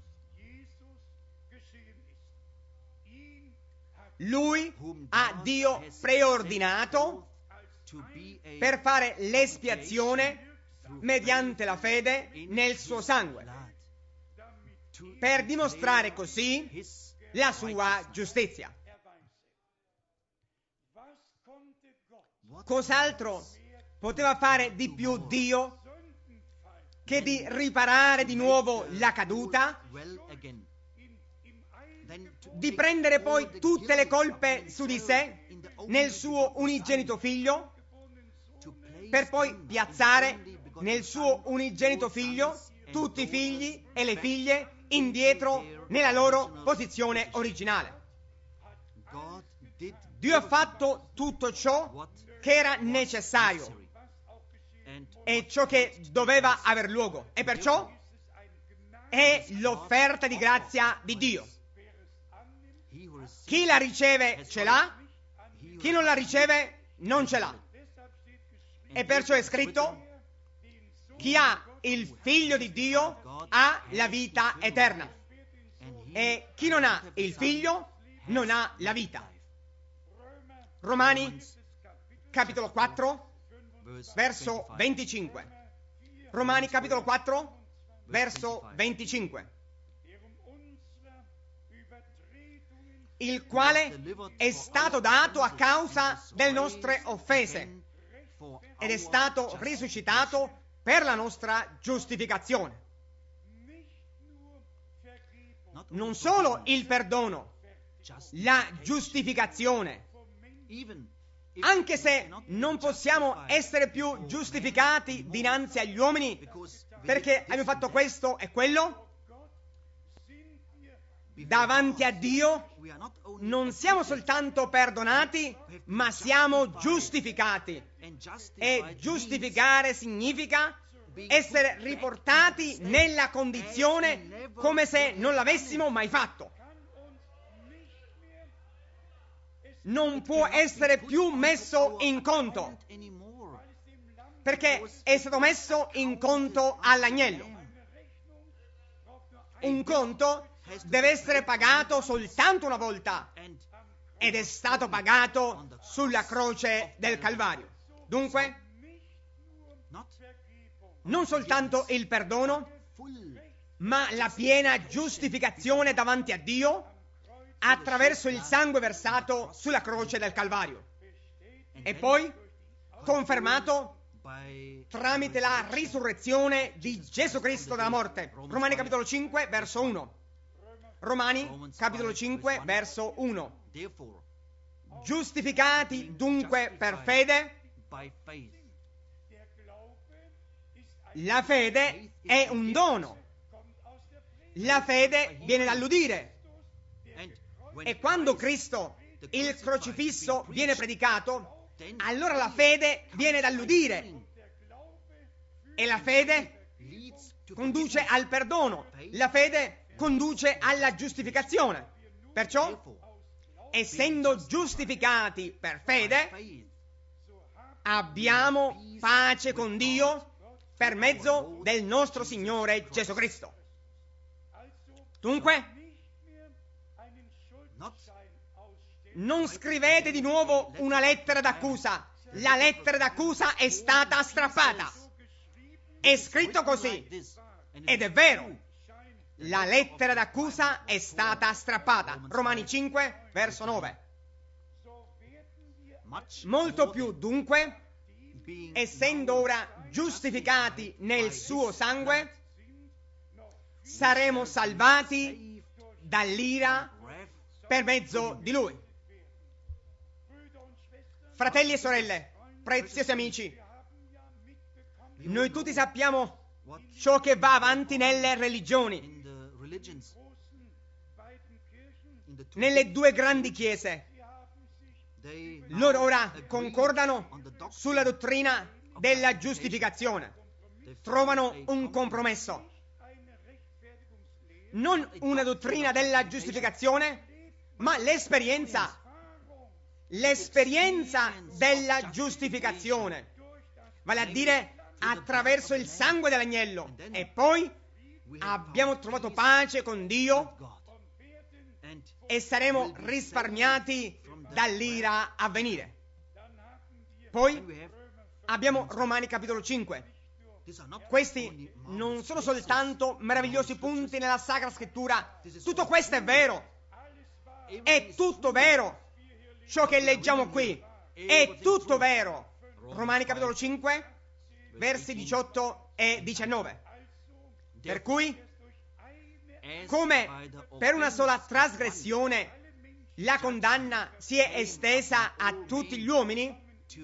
Lui ha Dio preordinato per fare l'espiazione mediante la fede nel suo sangue, per dimostrare così la sua giustizia. Cos'altro poteva fare di più Dio che di riparare di nuovo la caduta, di prendere poi tutte le colpe su di sé nel suo unigenito figlio, per poi piazzare nel suo unigenito figlio tutti i figli e le figlie indietro nella loro posizione originale. Dio ha fatto tutto ciò che era necessario e ciò che doveva aver luogo, e perciò è l'offerta di grazia di Dio. Chi la riceve ce l'ha, chi non la riceve non ce l'ha. E perciò è scritto: chi ha il Figlio di Dio ha la vita eterna, e chi non ha il Figlio non ha la vita. Romani capitolo 4 verso 25. Romani capitolo 4 verso 25. Il quale è stato dato a causa delle nostre offese ed è stato risuscitato per la nostra giustificazione. Non solo il perdono, la giustificazione. Anche se non possiamo essere più giustificati dinanzi agli uomini perché abbiamo fatto questo e quello, davanti a Dio non siamo soltanto perdonati, ma siamo giustificati. E giustificare significa essere riportati nella condizione come se non l'avessimo mai fatto. Non può essere più messo in conto, perché è stato messo in conto all'agnello. Un conto deve essere pagato soltanto una volta, ed è stato pagato sulla croce del Calvario. Dunque, non soltanto il perdono, ma la piena giustificazione davanti a Dio attraverso il sangue versato sulla croce del Calvario, e poi confermato tramite la risurrezione di Gesù Cristo dalla morte. Romani capitolo 5 verso 1. Romani capitolo 5 verso 1. Giustificati dunque per fede. La fede è un dono. La fede viene dall'udire. E quando Cristo, il crocifisso, viene predicato, allora la fede viene dall'udire. E la fede conduce al perdono. La fede conduce alla giustificazione. Perciò, essendo giustificati per fede, abbiamo pace con Dio per mezzo del nostro Signore Gesù Cristo. Dunque, non scrivete di nuovo una lettera d'accusa. La lettera d'accusa è stata strappata. È scritto così. Ed è vero. La lettera d'accusa è stata strappata. Romani 5, verso 9. Molto più, dunque, essendo ora giustificati nel suo sangue, saremo salvati dall'ira per mezzo di Lui. Fratelli e sorelle, preziosi amici, noi tutti sappiamo ciò che va avanti nelle religioni, nelle due grandi chiese. Loro ora concordano sulla dottrina della giustificazione, trovano un compromesso. Non una dottrina della giustificazione, ma l'esperienza della giustificazione, vale a dire attraverso il sangue dell'agnello. E poi abbiamo trovato pace con Dio e saremo risparmiati dall'ira a venire. Poi abbiamo Romani capitolo 5. Questi non sono soltanto meravigliosi punti nella Sacra Scrittura. Tutto questo è vero. È tutto vero. Ciò che leggiamo qui è tutto vero. Romani capitolo 5, versi 18 e 19. Per cui, come per una sola trasgressione la condanna si è estesa a tutti gli uomini,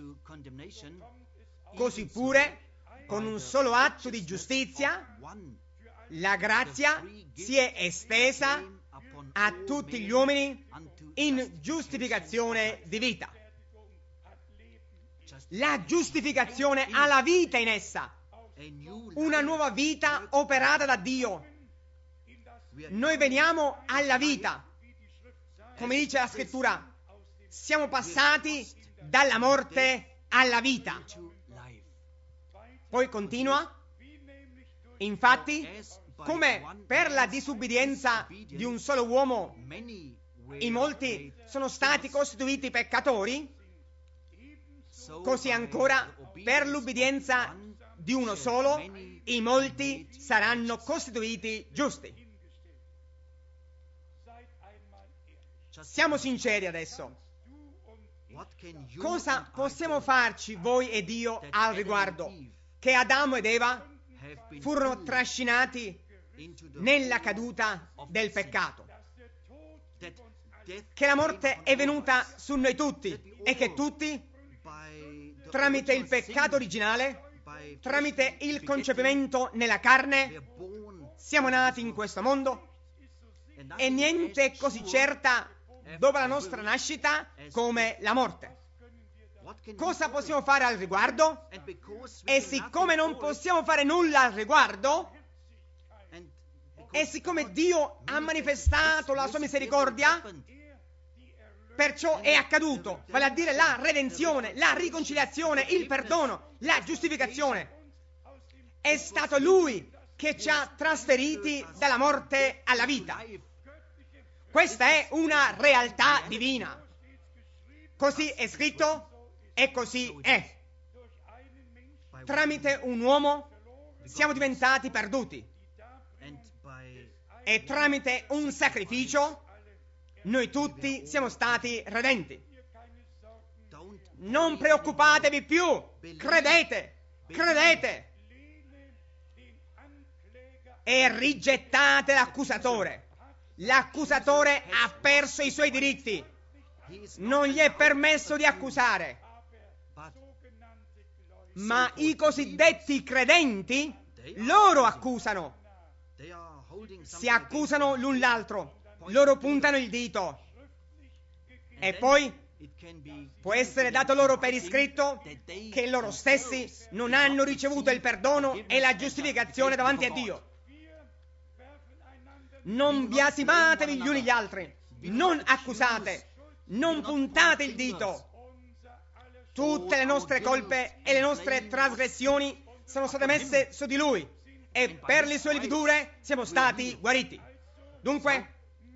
così pure con un solo atto di giustizia la grazia si è estesa a tutti gli uomini in giustificazione di vita. La giustificazione ha la vita in essa, una nuova vita operata da Dio. Noi veniamo alla vita, come dice la scrittura, siamo passati dalla morte alla vita. Poi continua, infatti, come per la disubbidienza di un solo uomo i molti sono stati costituiti peccatori, così ancora per l'ubbidienza di uno solo i molti saranno costituiti giusti. Siamo sinceri adesso. Cosa possiamo farci voi ed io al riguardo? Che Adamo ed Eva furono trascinati nella caduta del peccato, che la morte è venuta su noi tutti e che tutti, tramite il peccato originale, tramite il concepimento nella carne, siamo nati in questo mondo e niente è così certa dopo la nostra nascita come la morte. Cosa possiamo fare al riguardo? E siccome non possiamo fare nulla al riguardo, e siccome Dio ha manifestato la sua misericordia, perciò è accaduto, vale a dire la redenzione, la riconciliazione, il perdono, la giustificazione. È stato Lui che ci ha trasferiti dalla morte alla vita. Questa è una realtà divina. Così è scritto e così è. Tramite un uomo siamo diventati perduti e tramite un sacrificio noi tutti siamo stati redenti. Non preoccupatevi più, credete e rigettate l'accusatore. L'accusatore ha perso i suoi diritti, non gli è permesso di accusare, ma i cosiddetti credenti, loro accusano, si accusano l'un l'altro, loro puntano il dito e poi può essere dato loro per iscritto che loro stessi non hanno ricevuto il perdono e la giustificazione davanti a Dio. Non biasimatevi gli uni gli altri, non accusate, non puntate il dito. Tutte le nostre colpe e le nostre trasgressioni sono state messe su di Lui e per le sue lividure siamo stati guariti. Dunque,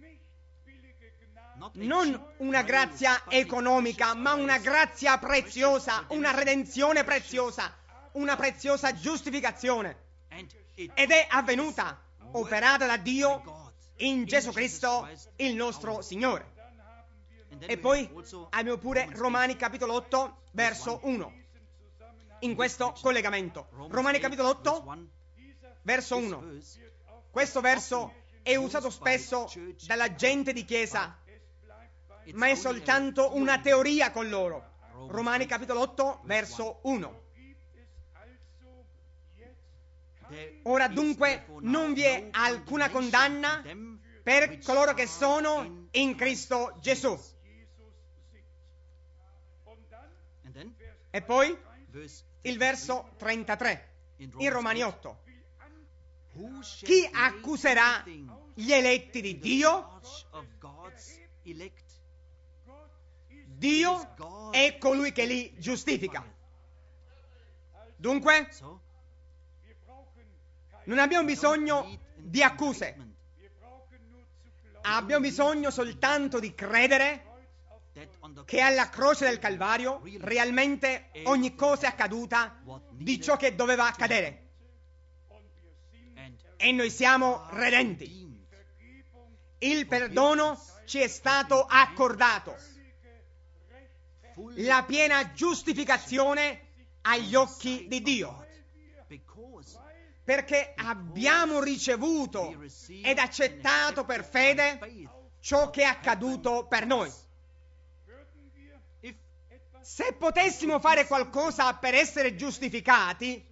non una grazia economica, ma una grazia preziosa, una redenzione preziosa, una preziosa giustificazione. Ed è avvenuta, operata da Dio in Gesù Cristo, il nostro Signore. E poi abbiamo pure Romani capitolo 8, verso 1. In questo collegamento. Romani capitolo 8, verso 1. Questo verso è usato spesso dalla gente di chiesa, ma è soltanto una teoria con loro. Romani capitolo 8, verso 1. Ora dunque non vi è alcuna condanna per coloro che sono in Cristo Gesù. E poi il verso 33 in Romani 8. Chi accuserà gli eletti di Dio? Dio è colui che li giustifica. Dunque non abbiamo bisogno di accuse, abbiamo bisogno soltanto di credere che alla croce del Calvario realmente ogni cosa è accaduta di ciò che doveva accadere e noi siamo redenti. Il perdono ci è stato accordato, la piena giustificazione agli occhi di Dio, perché abbiamo ricevuto ed accettato per fede ciò che è accaduto per noi. Se potessimo fare qualcosa per essere giustificati,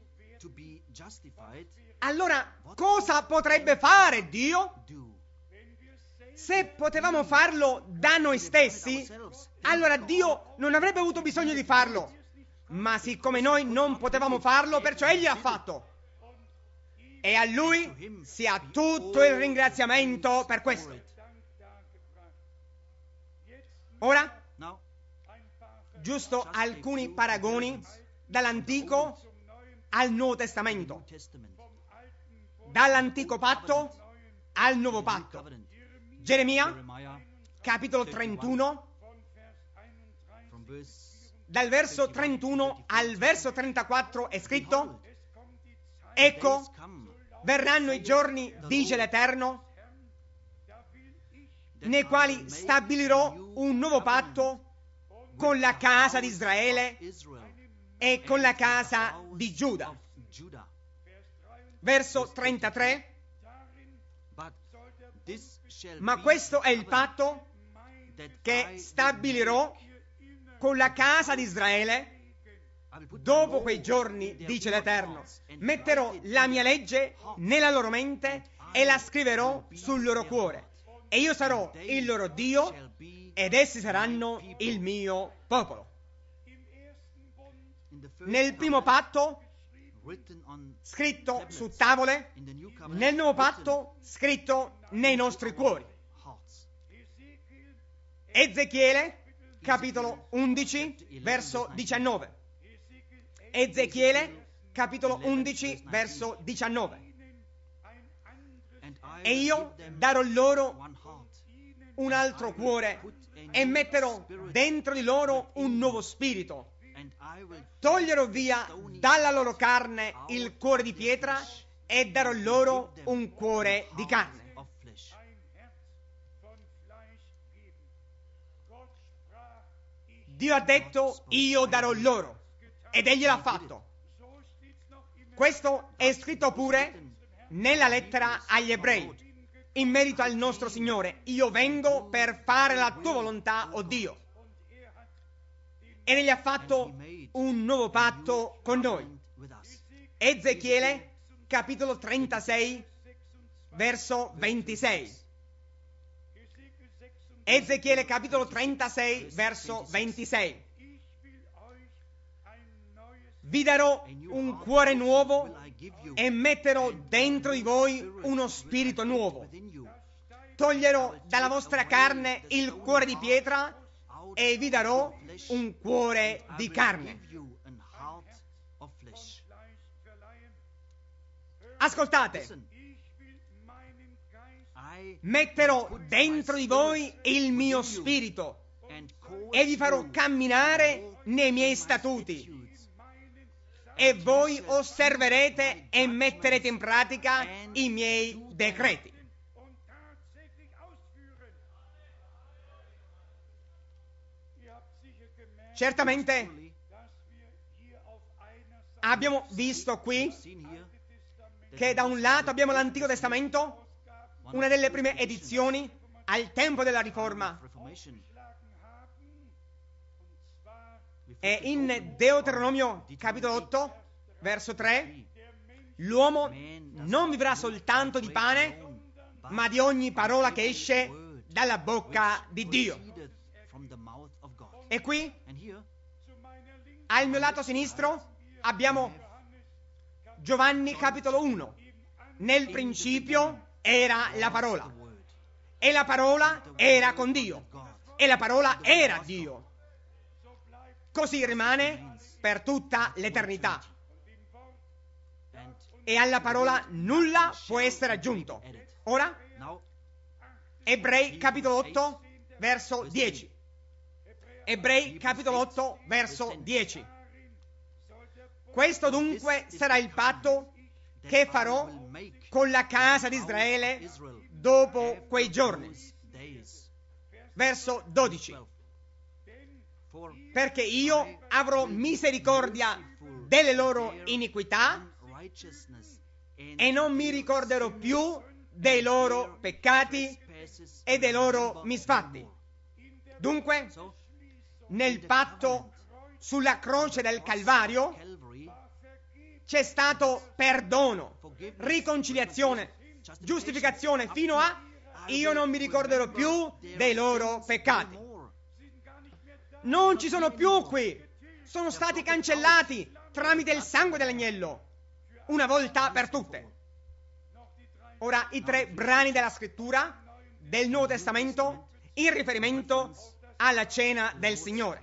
allora cosa potrebbe fare Dio? Se potevamo farlo da noi stessi, allora Dio non avrebbe avuto bisogno di farlo. Ma siccome noi non potevamo farlo, perciò Egli l'ha fatto. E a Lui sia tutto il ringraziamento per questo. Ora, giusto alcuni paragoni dall'Antico al Nuovo Testamento, dall'Antico Patto al Nuovo Patto. Geremia, capitolo 31, dal verso 31 al verso 34 è scritto: ecco, verranno i giorni, dice l'Eterno, nei quali stabilirò un nuovo patto con la casa di Israele e con la casa di Giuda. Verso 33: ma questo è il patto che stabilirò con la casa di Israele dopo quei giorni, dice l'Eterno. Metterò la mia legge nella loro mente e la scriverò sul loro cuore. E io sarò il loro Dio ed essi saranno il mio popolo. Nel primo patto, scritto su tavole, nel nuovo patto, scritto nei nostri cuori. Ezechiele, capitolo 11, verso 19. Ezechiele, capitolo 11, verso 19. E io darò loro un altro cuore e metterò dentro di loro un nuovo spirito. Toglierò via dalla loro carne il cuore di pietra e darò loro un cuore di carne. Dio ha detto: io darò loro, ed egli l'ha fatto. Questo è scritto pure nella lettera agli Ebrei, in merito al nostro Signore: io vengo per fare la tua volontà, o Dio. Ed egli ha fatto un nuovo patto con noi. Ezechiele, capitolo 36, verso 26. Ezechiele, capitolo 36, verso 26. Vi darò un cuore nuovo e metterò dentro di voi uno spirito nuovo. Toglierò dalla vostra carne il cuore di pietra e vi darò un cuore di carne. Ascoltate, metterò dentro di voi il mio spirito e vi farò camminare nei miei statuti e voi osserverete e metterete in pratica i miei decreti. Certamente abbiamo visto qui che da un lato abbiamo l'Antico Testamento, una delle prime edizioni al tempo della Riforma, e in Deuteronomio capitolo 8 verso 3: l'uomo non vivrà soltanto di pane, ma di ogni parola che esce dalla bocca di Dio. E qui al mio lato sinistro abbiamo Giovanni capitolo 1: nel principio era la parola, e la parola era con Dio, e la parola era Dio. Così rimane per tutta l'eternità, e alla parola nulla può essere aggiunto. Ora, Ebrei capitolo 8 verso 10. Ebrei capitolo 8 verso 10. Questo dunque sarà il patto che farò con la casa di Israele dopo quei giorni. Verso 12. Perché io avrò misericordia delle loro iniquità e non mi ricorderò più dei loro peccati e dei loro misfatti. Dunque, nel patto sulla croce del Calvario c'è stato perdono, riconciliazione, giustificazione, fino a: io non mi ricorderò più dei loro peccati. Non ci sono più qui, sono stati cancellati tramite il sangue dell'agnello, una volta per tutte. Ora, i 3 brani della scrittura del Nuovo Testamento in riferimento alla cena del Signore.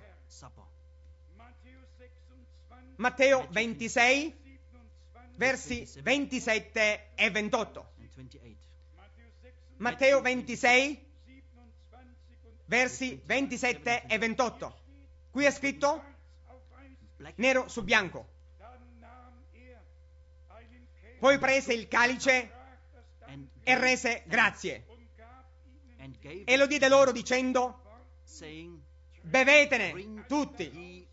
Matteo 26, versi 27 e 28. Matteo 26, versi 27 e 28. Qui è scritto nero su bianco. Poi prese il calice e rese grazie e lo diede loro dicendo: bevetene tutti,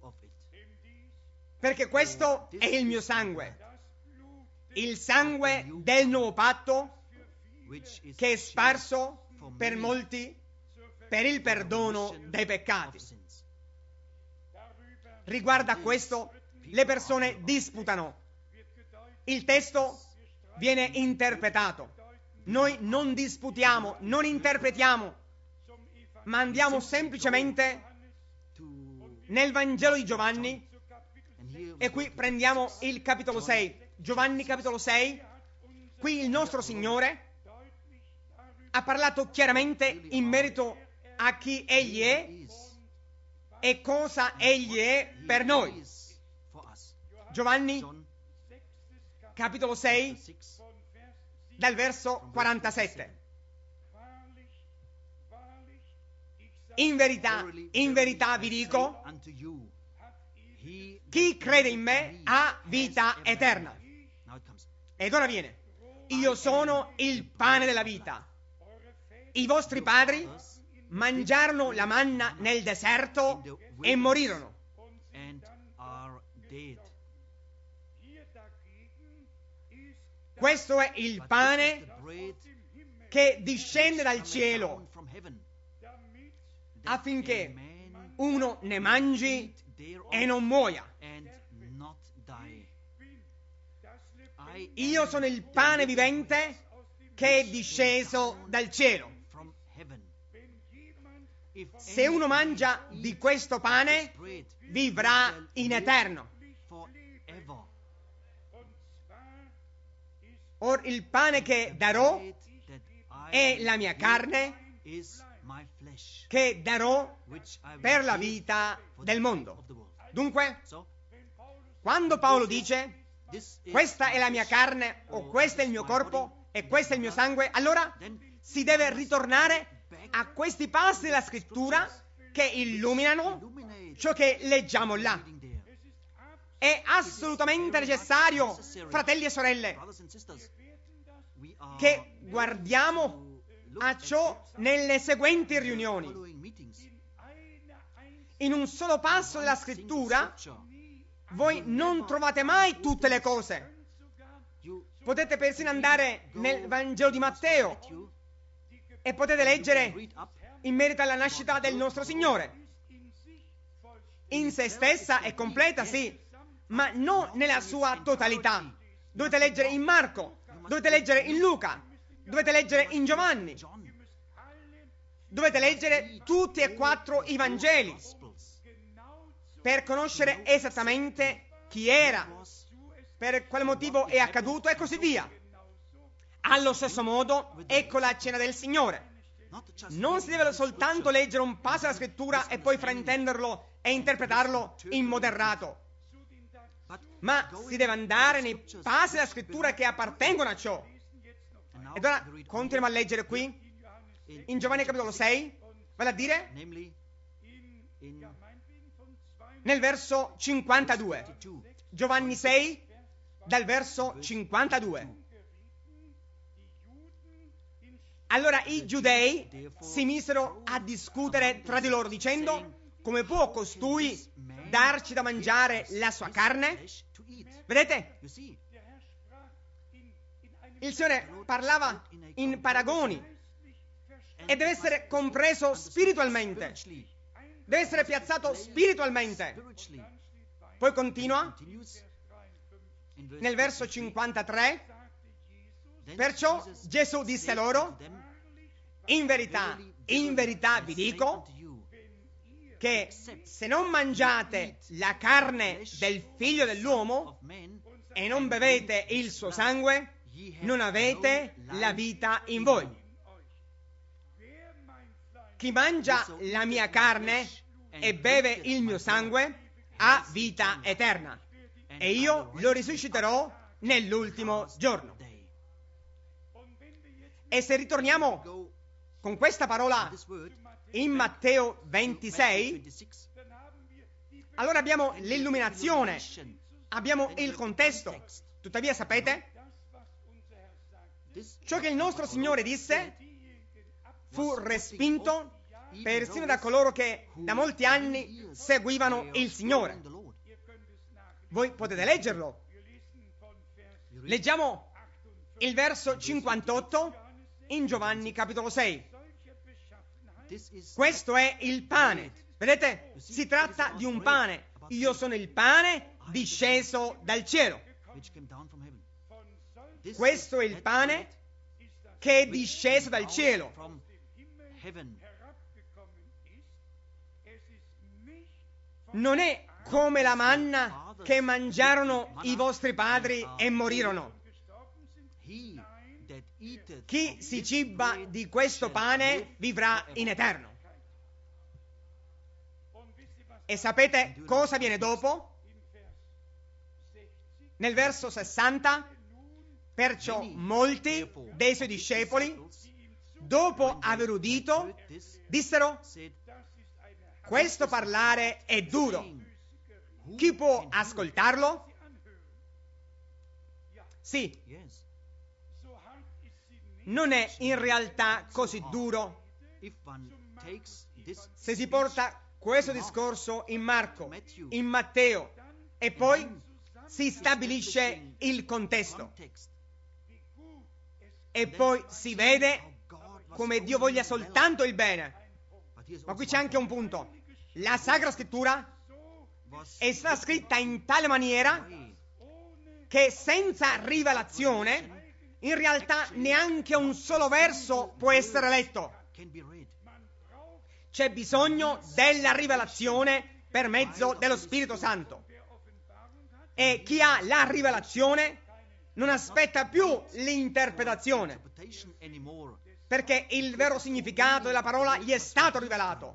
perché questo è il mio sangue, il sangue del nuovo patto che è sparso per molti per il perdono dei peccati. Riguardo a questo, le persone disputano. Il testo viene interpretato. Noi non disputiamo, non interpretiamo, ma andiamo semplicemente nel Vangelo di Giovanni e qui prendiamo il capitolo 6. Giovanni capitolo 6, qui il nostro Signore ha parlato chiaramente in merito a chi Egli è e cosa Egli è per noi. Giovanni capitolo 6, dal verso 47. In verità vi dico, chi crede in me ha vita eterna. Ed ora viene: io sono il pane della vita. I vostri padri mangiarono la manna nel deserto e morirono. Questo è il pane che discende dal cielo, affinché uno ne mangi e non muoia. Io sono il pane vivente che è disceso dal cielo. Se uno mangia di questo pane, vivrà in eterno. Or il pane che darò è la mia carne, che darò per la vita del mondo. Dunque, quando Paolo dice questa è la mia carne o questo è il mio corpo e questo è il mio sangue, allora si deve ritornare a questi passi della scrittura che illuminano ciò che leggiamo là. È assolutamente necessario, fratelli e sorelle, che guardiamo a ciò nelle seguenti riunioni. In un solo passo della scrittura voi non trovate mai tutte le cose. Potete persino andare nel Vangelo di Matteo e potete leggere in merito alla nascita del nostro Signore. In se stessa è completa, sì, ma non nella sua totalità. Dovete leggere in Marco, dovete leggere in Luca, dovete leggere in Giovanni, dovete leggere tutti e 4 i Vangeli per conoscere esattamente chi era, per quale motivo è accaduto e così via. Allo stesso modo, ecco la cena del Signore. Non si deve soltanto leggere un passo della scrittura e poi fraintenderlo e interpretarlo in modo errato, ma si deve andare nei passi della scrittura che appartengono a ciò. Ed ora continuiamo a leggere qui in Giovanni capitolo 6, vale a dire nel verso 52. Giovanni 6 dal verso 52. Allora i giudei si misero a discutere tra di loro dicendo: come può costui darci da mangiare la sua carne? Vedete? Il Signore parlava in paragoni e deve essere compreso spiritualmente, deve essere piazzato spiritualmente. Poi continua nel verso 53: perciò Gesù disse loro: in verità vi dico che se non mangiate la carne del Figlio dell'uomo e non bevete il suo sangue, non avete la vita in voi. chi mangia la mia carne e beve il mio sangue ha vita eterna, e io lo risusciterò nell'ultimo giorno. E se ritorniamo con questa parola in Matteo 26, allora abbiamo l'illuminazione, abbiamo il contesto. Tuttavia, sapete, ciò che il nostro Signore disse fu respinto persino da coloro che da molti anni seguivano il Signore. Voi potete leggerlo. Leggiamo il verso 58 in Giovanni capitolo 6. Questo è il pane. Vedete? Si tratta di un pane. Io sono il pane disceso dal cielo. Questo è il pane che è disceso dal cielo. Non è come la manna che mangiarono i vostri padri e morirono. Chi si ciba di questo pane vivrà in eterno. E sapete cosa viene dopo? Nel verso 60, perciò molti dei suoi discepoli, dopo aver udito, dissero: questo parlare è duro. Chi può ascoltarlo? Sì, non è in realtà così duro. Se si porta questo discorso in Marco, in Matteo, e poi si stabilisce il contesto, e poi si vede come Dio voglia soltanto il bene. Ma qui c'è anche un punto. La Sacra Scrittura è stata scritta in tale maniera che senza rivelazione in realtà neanche un solo verso può essere letto. C'è bisogno della rivelazione per mezzo dello Spirito Santo. E chi ha la rivelazione non aspetta più l'interpretazione, perché il vero significato della parola gli è stato rivelato.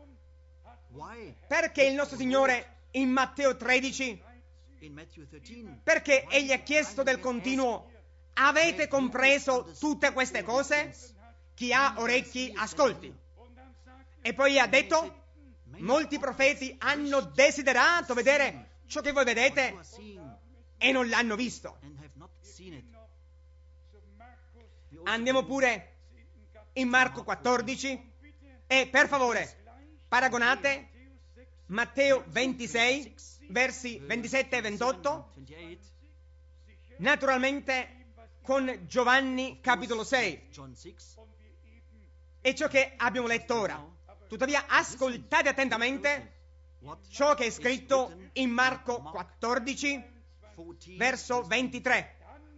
Perché il nostro Signore in Matteo 13, perché Egli ha chiesto del continuo: avete compreso tutte queste cose? Chi ha orecchi ascolti. E poi ha detto: molti profeti hanno desiderato vedere ciò che voi vedete e non l'hanno visto. Andiamo pure in Marco 14 e per favore paragonate Matteo 26 versi 27 e 28 naturalmente con Giovanni capitolo 6 e ciò che abbiamo letto ora. Tuttavia ascoltate attentamente ciò che è scritto in Marco 14 verso 23.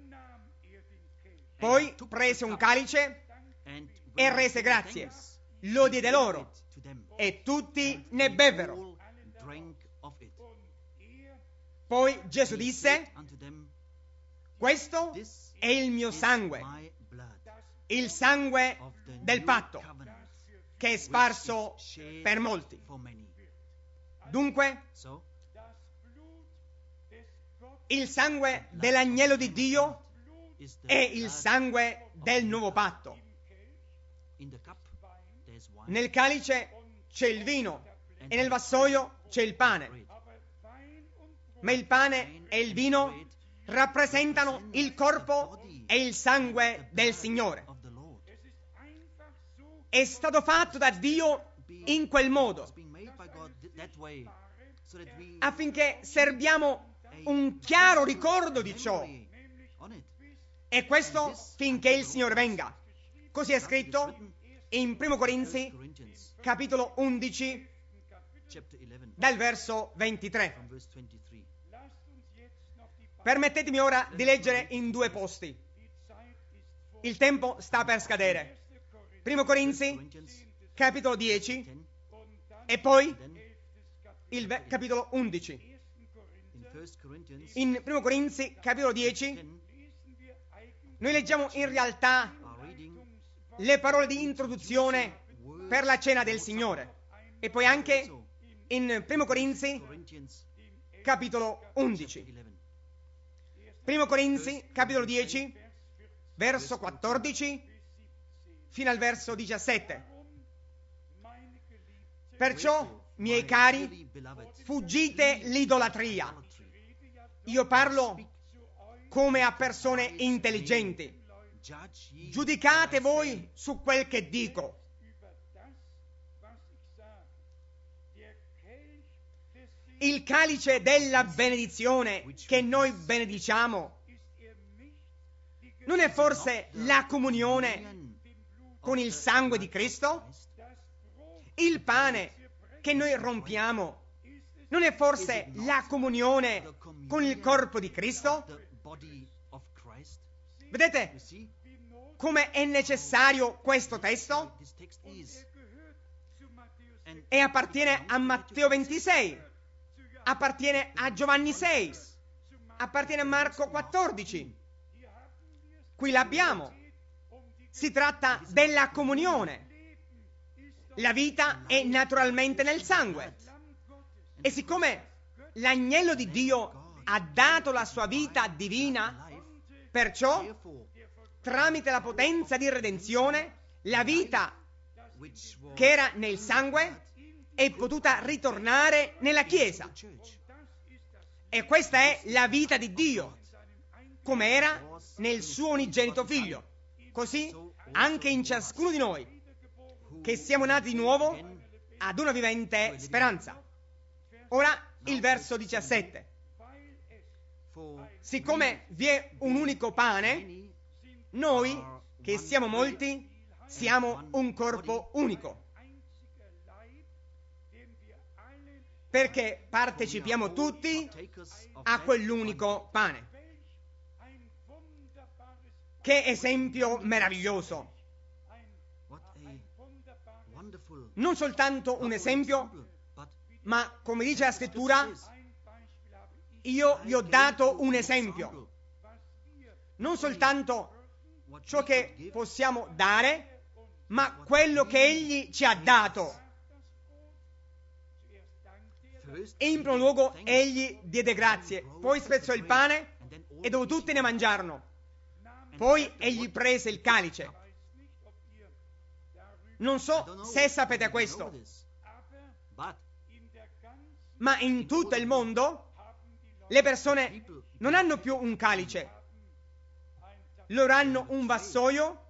Poi prese un calice e rese grazie, lo diede loro e tutti ne bevvero. Poi Gesù disse: questo è il mio sangue, il sangue del patto, che è sparso per molti. Dunque, il sangue dell'agnello di Dio è il sangue del nuovo patto. Nel calice c'è il vino e nel vassoio c'è il pane. Ma il pane e il vino rappresentano il corpo e il sangue del Signore. È stato fatto da Dio in quel modo, affinché serbiamo un chiaro ricordo di ciò. E questo finché il Signore venga. Così è scritto in 1 Corinzi, capitolo 11, dal verso 23. Permettetemi ora di leggere in due posti. Il tempo sta per scadere. 1 Corinzi, capitolo 10, e poi il capitolo 11. In 1 Corinzi, capitolo 10, noi leggiamo in realtà le parole di introduzione per la cena del Signore. E poi anche in 1 Corinzi capitolo 11. 1 Corinzi capitolo 10 verso 14 fino al verso 17. Perciò, miei cari, fuggite l'idolatria. Io parlo come a persone intelligenti. Giudicate voi su quel che dico. Il calice della benedizione che noi benediciamo non è forse la comunione con il sangue di Cristo? Il pane che noi rompiamo non è forse la comunione con il corpo di Cristo? Vedete come è necessario questo testo? E appartiene a Matteo 26, appartiene a Giovanni 6, appartiene a Marco 14. Qui l'abbiamo. Si tratta della comunione. La vita è naturalmente nel sangue. E siccome l'agnello di Dio ha dato la sua vita divina, perciò, tramite la potenza di redenzione, la vita che era nel sangue è potuta ritornare nella Chiesa. E questa è la vita di Dio, come era nel suo unigenito Figlio. Così anche in ciascuno di noi, che siamo nati di nuovo ad una vivente speranza. Ora il verso 17. Siccome vi è un unico pane, noi, che siamo molti, siamo un corpo unico, perché partecipiamo tutti a quell'unico pane. Che esempio meraviglioso! Non soltanto un esempio, ma come dice la scrittura, io vi ho dato un esempio. Non soltanto ciò che possiamo dare, ma quello che Egli ci ha dato. E in primo luogo Egli diede grazie, poi spezzò il pane e dopo tutti ne mangiarono. Poi Egli prese il calice. Non so se sapete questo, ma in tutto il mondo le persone non hanno più un calice, loro hanno un vassoio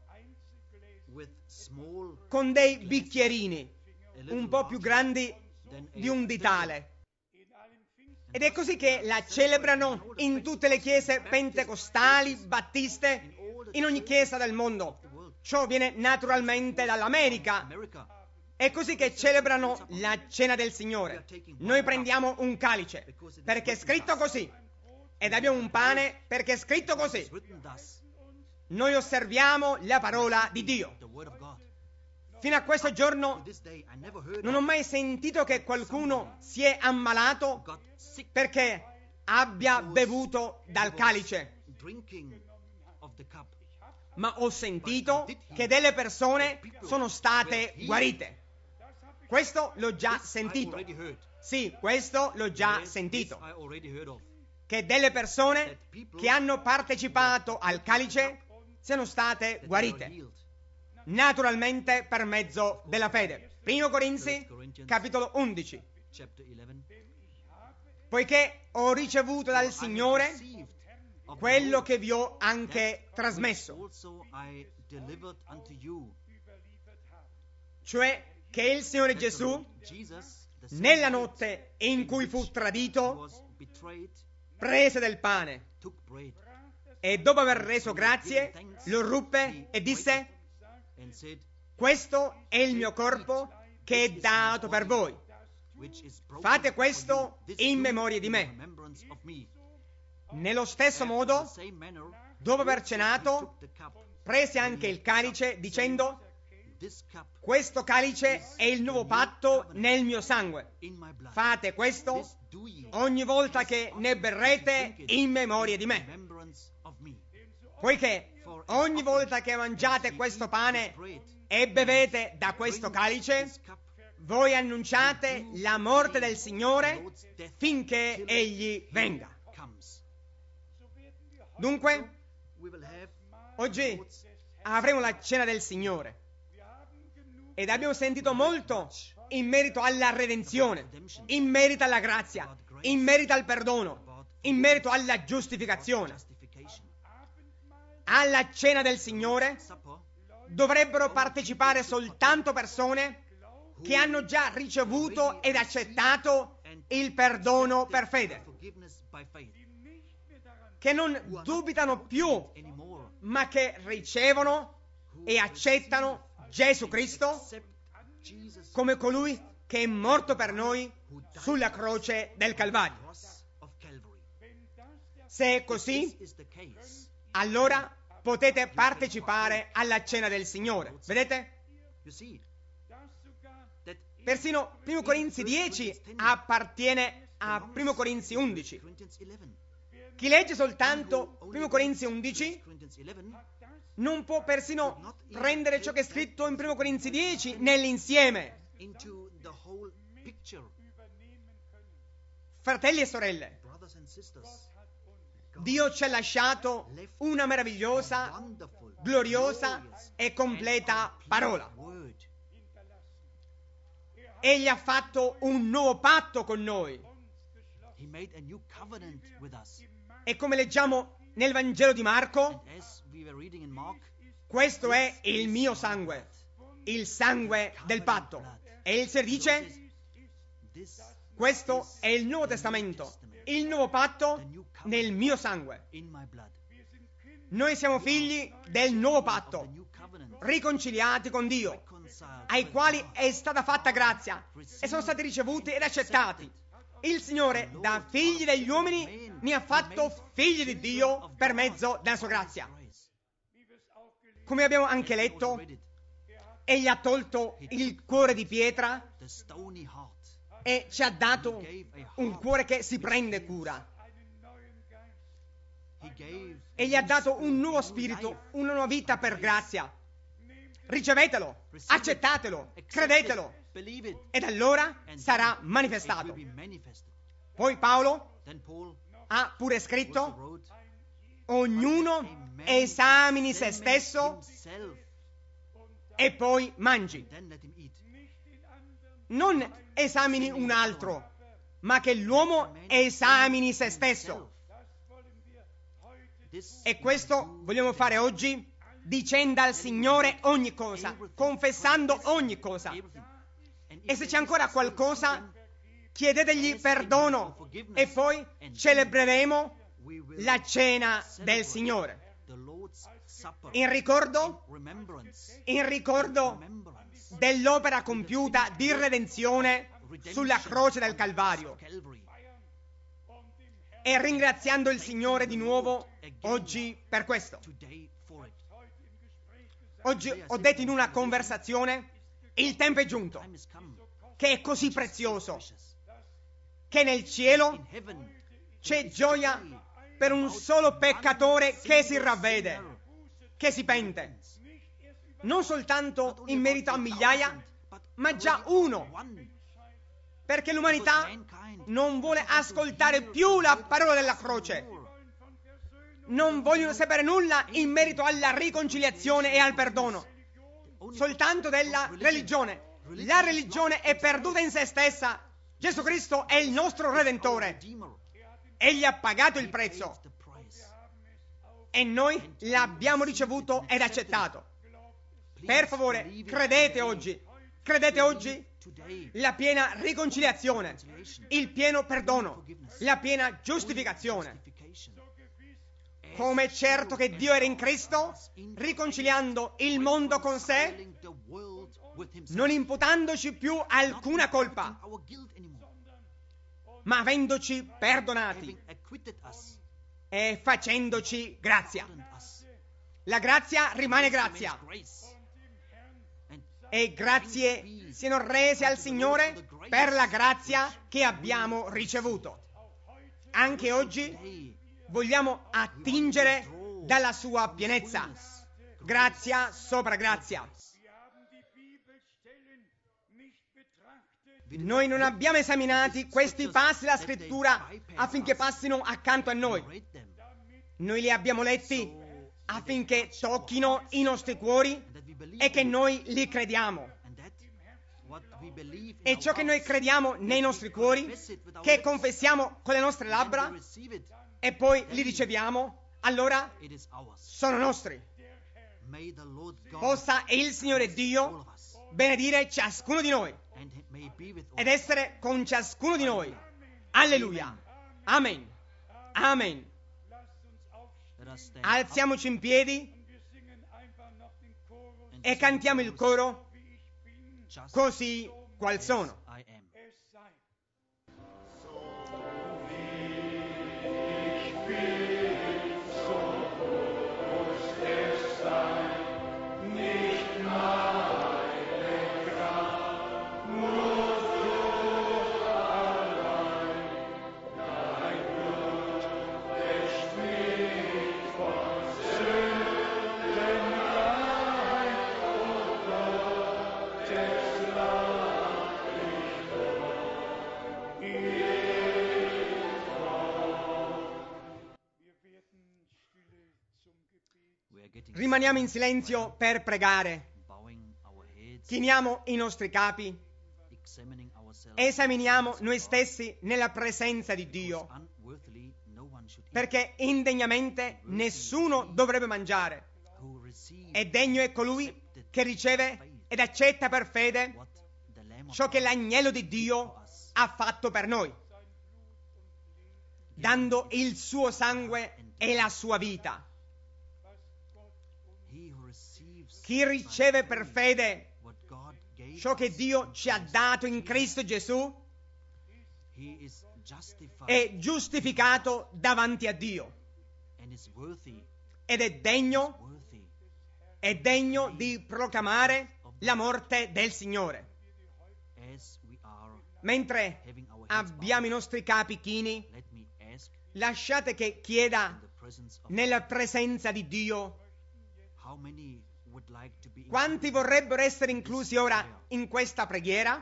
con dei bicchierini un po' più grandi di un ditale. Ed è così che la celebrano in tutte le chiese pentecostali, battiste, in ogni chiesa del mondo. Ciò viene naturalmente dall'America. È così che celebrano la cena del Signore. Noi prendiamo un calice perché è scritto così, ed abbiamo un pane perché è scritto così. Noi osserviamo la parola di Dio. Fino a questo giorno non ho mai sentito che qualcuno si è ammalato perché abbia bevuto dal calice, ma ho sentito che delle persone sono state guarite. Questo l'ho già sentito. Sì, questo l'ho già sentito. Che delle persone che hanno partecipato al calice siano state guarite. Naturalmente per mezzo della fede. 1 Corinzi, capitolo 11. Poiché ho ricevuto dal Signore quello che vi ho anche trasmesso, cioè che il Signore Gesù, nella notte in cui fu tradito, prese del pane e dopo aver reso grazie lo ruppe e disse: questo è il mio corpo che è dato per voi. Fate questo in memoria di me. Nello stesso modo, dopo aver cenato, prese anche il calice dicendo: questo calice è il nuovo patto nel mio sangue. Fate questo ogni volta che ne berrete in memoria di me. Poiché ogni volta che mangiate questo pane e bevete da questo calice, voi annunciate la morte del Signore finché Egli venga. Dunque, oggi avremo la cena del Signore ed abbiamo sentito molto in merito alla redenzione, in merito alla grazia, in merito al perdono, in merito alla giustificazione. Alla cena del Signore dovrebbero partecipare soltanto persone che hanno già ricevuto ed accettato il perdono per fede, che non dubitano più, ma che ricevono e accettano Gesù Cristo come colui che è morto per noi sulla croce del Calvario. Se è così, allora potete partecipare alla cena del Signore. Vedete? Persino 1 Corinzi 10 appartiene a 1 Corinzi 11. Chi legge soltanto 1 Corinzi 11 non può persino prendere ciò che è scritto in 1 Corinzi 10 nell'insieme. Fratelli e sorelle, Dio ci ha lasciato una meravigliosa, gloriosa e completa parola. Egli ha fatto un nuovo patto con noi. E come leggiamo nel Vangelo di Marco, questo è il mio sangue, il sangue del patto. E il Signore dice, questo è il Nuovo Testamento, il nuovo patto nel mio sangue. Noi siamo figli del nuovo patto, riconciliati con Dio, ai quali è stata fatta grazia e sono stati ricevuti ed accettati. Il Signore, da figli degli uomini, ne ha fatto figli di Dio per mezzo della sua grazia. Come abbiamo anche letto, Egli ha tolto il cuore di pietra e ci ha dato un cuore che si prende cura. Egli ha dato un nuovo spirito, una nuova vita per grazia. Ricevetelo, accettatelo, credetelo, ed allora sarà manifestato. Poi Paolo ha pure scritto, ognuno esamini se stesso e poi mangi. Non esamini un altro, ma che l'uomo esamini se stesso. E questo vogliamo fare oggi, dicendo al Signore ogni cosa, confessando ogni cosa. E se c'è ancora qualcosa, chiedetegli perdono e poi celebreremo la cena del Signore. In ricordo dell'opera compiuta di redenzione sulla croce del Calvario. E ringraziando il Signore di nuovo oggi per questo. Oggi ho detto in una conversazione, il tempo è giunto, che è così prezioso, che nel cielo c'è gioia per un solo peccatore che si ravvede, che si pente. Non soltanto in merito a migliaia, ma già uno. Perché l'umanità non vuole ascoltare più la parola della croce. Non vogliono sapere nulla in merito alla riconciliazione e al perdono. Soltanto della religione. La religione è perduta in se stessa. Gesù Cristo è il nostro Redentore. Egli ha pagato il prezzo. E noi l'abbiamo ricevuto ed accettato. Per favore, credete oggi la piena riconciliazione, il pieno perdono, la piena giustificazione. Come è certo che Dio era in Cristo, riconciliando il mondo con sé, non imputandoci più alcuna colpa, ma avendoci perdonati e facendoci grazia. La grazia rimane grazia. E grazie siano rese al Signore per la grazia che abbiamo ricevuto. Anche oggi vogliamo attingere dalla sua pienezza, grazia sopra grazia. Noi non abbiamo esaminati questi passi della scrittura affinché passino accanto a noi. Noi li abbiamo letti affinché tocchino i nostri cuori e che noi li crediamo. E ciò che noi crediamo nei nostri cuori, che confessiamo con le nostre labbra e poi li riceviamo, allora sono nostri. Possa il Signore Dio benedire ciascuno di noi ed essere con ciascuno di noi. Alleluia. Amen. Amen. Alziamoci in piedi e cantiamo il coro così qual sono. Rimaniamo in silenzio per pregare. Chiniamo i nostri capi. Esaminiamo noi stessi nella presenza di Dio, perché indegnamente nessuno dovrebbe mangiare. E degno è colui che riceve ed accetta per fede ciò che l'agnello di Dio ha fatto per noi, dando il suo sangue e la sua vita. Chi riceve per fede ciò che Dio ci ha dato in Cristo Gesù è giustificato davanti a Dio ed è degno di proclamare la morte del Signore. Mentre abbiamo i nostri capi chini, lasciate che chieda nella presenza di Dio: quanti vorrebbero essere inclusi ora in questa preghiera?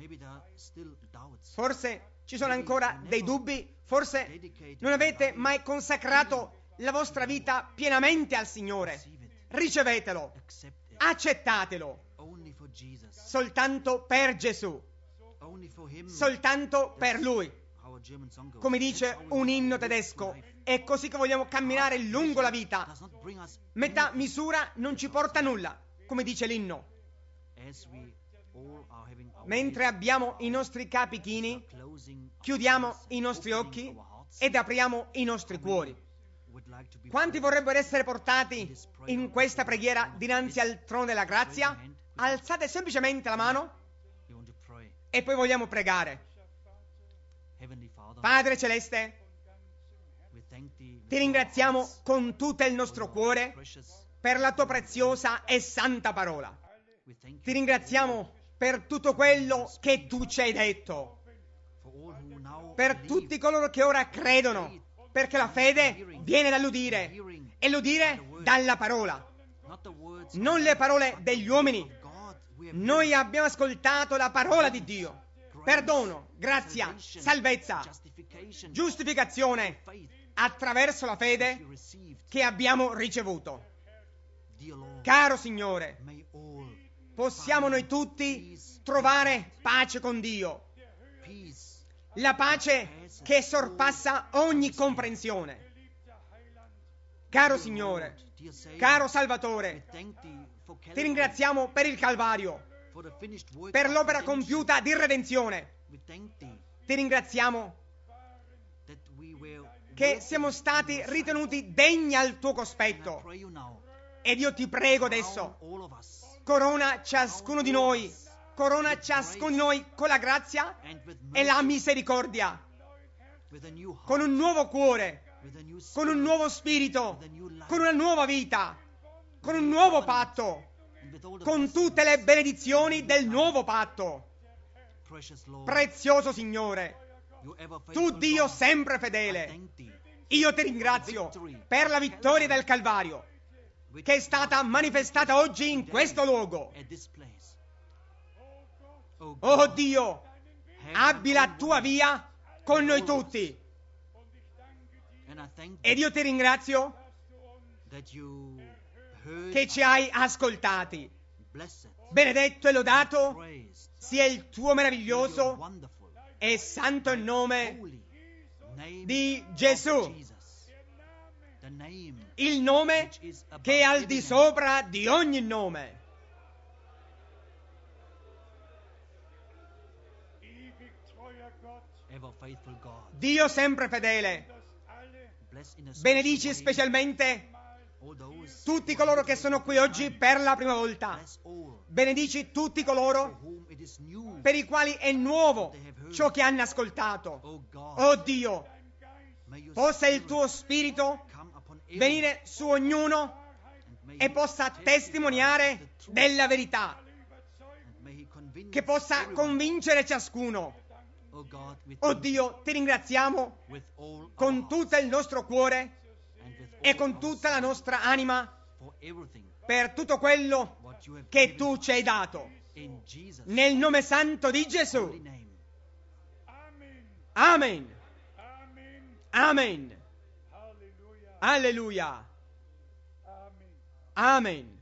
Forse ci sono ancora dei dubbi, forse non avete mai consacrato la vostra vita pienamente al Signore. Ricevetelo, accettatelo, soltanto per Gesù, soltanto per Lui. Come dice un inno tedesco, è così che vogliamo camminare lungo la vita. Metà misura non ci porta a nulla, come dice l'inno. Mentre abbiamo i nostri capi chini, chiudiamo i nostri occhi ed apriamo i nostri cuori. Quanti vorrebbero essere portati in questa preghiera dinanzi al trono della grazia? Alzate semplicemente la mano e poi vogliamo pregare. Padre Celeste, ti ringraziamo con tutto il nostro cuore per la tua preziosa e santa parola. Ti ringraziamo per tutto quello che tu ci hai detto, per tutti coloro che ora credono, perché la fede viene dall'udire e l'udire dalla parola, non le parole degli uomini. Noi abbiamo ascoltato la parola di Dio. Perdono, grazia, salvezza, giustificazione attraverso la fede che abbiamo ricevuto. Caro Signore, possiamo noi tutti trovare pace con Dio, la pace che sorpassa ogni comprensione. Caro Signore, caro Salvatore, ti ringraziamo per il Calvario, per l'opera compiuta di redenzione. Ti ringraziamo che siamo stati ritenuti degni al tuo cospetto. Ed io ti prego adesso, corona ciascuno di noi con la grazia e la misericordia, con un nuovo cuore, con un nuovo spirito, con una nuova vita, con un nuovo patto, con tutte le benedizioni del nuovo patto. Prezioso Signore, tu Dio sempre fedele, io ti ringrazio per la vittoria del Calvario che è stata manifestata oggi in questo luogo. Oh Dio, abbi la tua via con noi tutti. Ed io ti ringrazio che ci hai ascoltati. Benedetto e lodato sia il tuo meraviglioso e santo nome di Gesù, il nome che è al di sopra di ogni nome. Dio sempre fedele, benedici specialmente tutti coloro che sono qui oggi per la prima volta. Benedici tutti coloro per i quali è nuovo ciò che hanno ascoltato. Oh Dio, possa il tuo spirito venire su ognuno e possa testimoniare della verità, che possa convincere ciascuno. Oh Dio, ti ringraziamo con tutto il nostro cuore e con tutta la nostra anima per tutto quello che tu ci hai dato. Nel nome santo di Gesù. Amen. Amen. Alleluia. Amen.